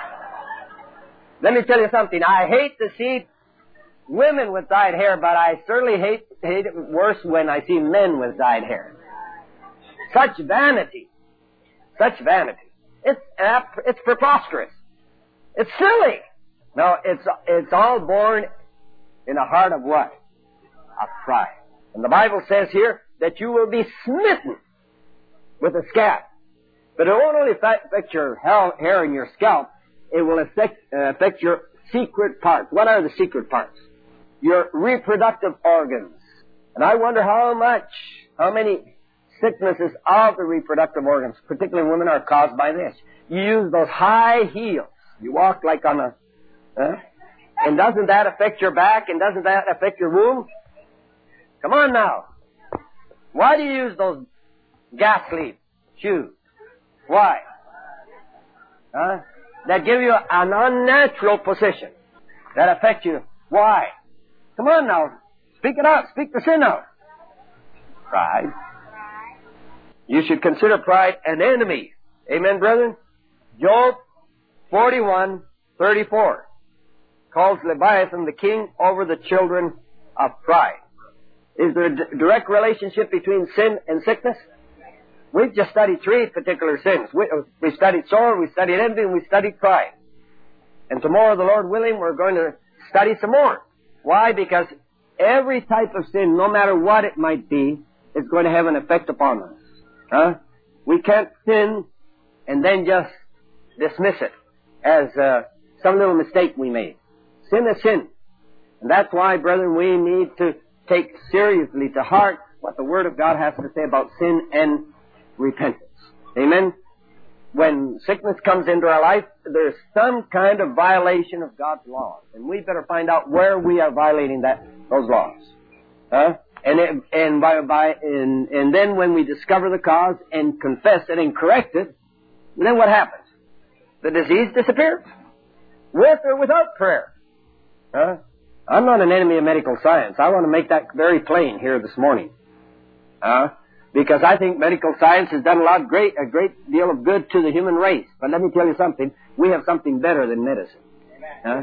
Let me tell you something. I hate to see women with dyed hair, but I certainly hate, hate it worse when I see men with dyed hair. Such vanity. Such vanity. It's uh, it's preposterous. It's silly. No, it's it's all born in a heart of what? Of pride. And the Bible says here that you will be smitten with a scab. But it won't only affect your hair and your scalp, it will affect, uh, affect your secret parts. What are the secret parts? Your reproductive organs. And I wonder how much, how many sicknesses of the reproductive organs, particularly in women, are caused by this. You use those high heels. You walk like on a... Huh? And doesn't that affect your back? And doesn't that affect your womb? Come on now. Why do you use those gas-leaf shoes? Why? Huh? That give you an unnatural position. That affect you. Why? Come on now. Speak it out. Speak the sin out. Pride. You should consider pride an enemy. Amen, brethren? Job forty-one thirty-four calls Leviathan the king over the children of pride. Is there a d- direct relationship between sin and sickness? We've just studied three particular sins. We, uh, we studied sorrow, we studied envy, and we studied pride. And tomorrow, the Lord willing, we're going to study some more. Why? Because every type of sin, no matter what it might be, is going to have an effect upon us. Huh? We can't sin and then just dismiss it as uh, some little mistake we made. Sin is sin. And that's why, brethren, we need to take seriously to heart what the Word of God has to say about sin and repentance. Amen? When sickness comes into our life, there's some kind of violation of God's laws. And we better find out where we are violating that those laws. Huh? And it, and by, by and, and then when we discover the cause and confess it and correct it, then what happens? The disease disappears. With or without prayer. Huh? I'm not an enemy of medical science. I want to make that very plain here this morning. Uh, because I think medical science has done a lot great, a great deal of good to the human race. But let me tell you something. We have something better than medicine. Huh?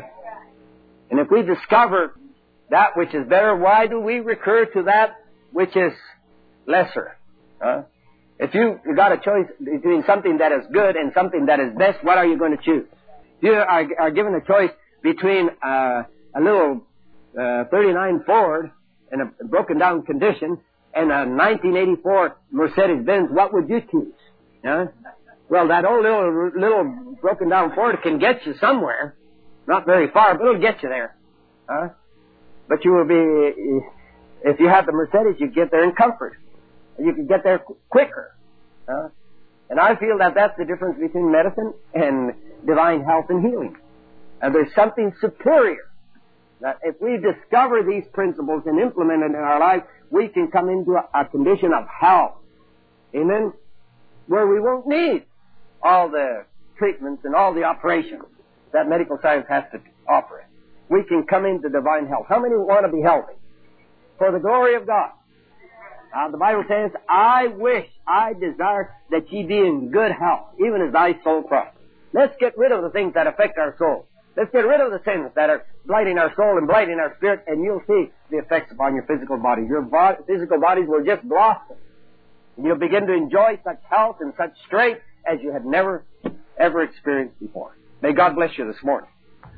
And if we discover that which is better, why do we recur to that which is lesser? Huh? If you got a choice between something that is good and something that is best, what are you going to choose? If you are, are given a choice between uh, a little uh, thirty-nine Ford in a broken down condition and a nineteen eighty-four Mercedes-Benz, what would you choose? Huh? Well, that old little, little broken down Ford can get you somewhere. Not very far, but it'll get you there. Huh? But you will be, if you have the Mercedes, you get there in comfort. You can get there qu- quicker. Huh? And I feel that that's the difference between medicine and divine health and healing. And there's something superior. That if we discover these principles and implement it in our life, we can come into a, a condition of health. Amen? Where we won't need all the treatments and all the operations that medical science has to offer us. We can come into divine health. How many want to be healthy? For the glory of God. Uh, the Bible says, I wish, I desire that ye be in good health, even as thy soul prospers. Let's get rid of the things that affect our soul. Let's get rid of the sins that are blighting our soul and blighting our spirit, and you'll see the effects upon your physical body. Your bo- physical bodies will just blossom. And you'll begin to enjoy such health and such strength as you had never, ever experienced before. May God bless you this morning.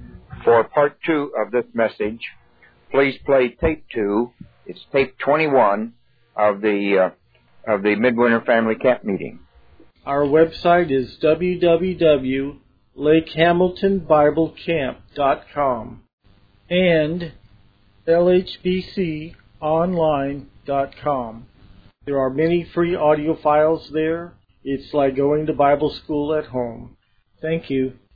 For part two of this message, please play tape two. It's tape twenty-one of the uh, of the Midwinter Family Camp Meeting. Our website is w w w dot lake hamilton bible camp dot com and l h b c online dot com. There are many free audio files there. It's like going to Bible school at home. Thank you.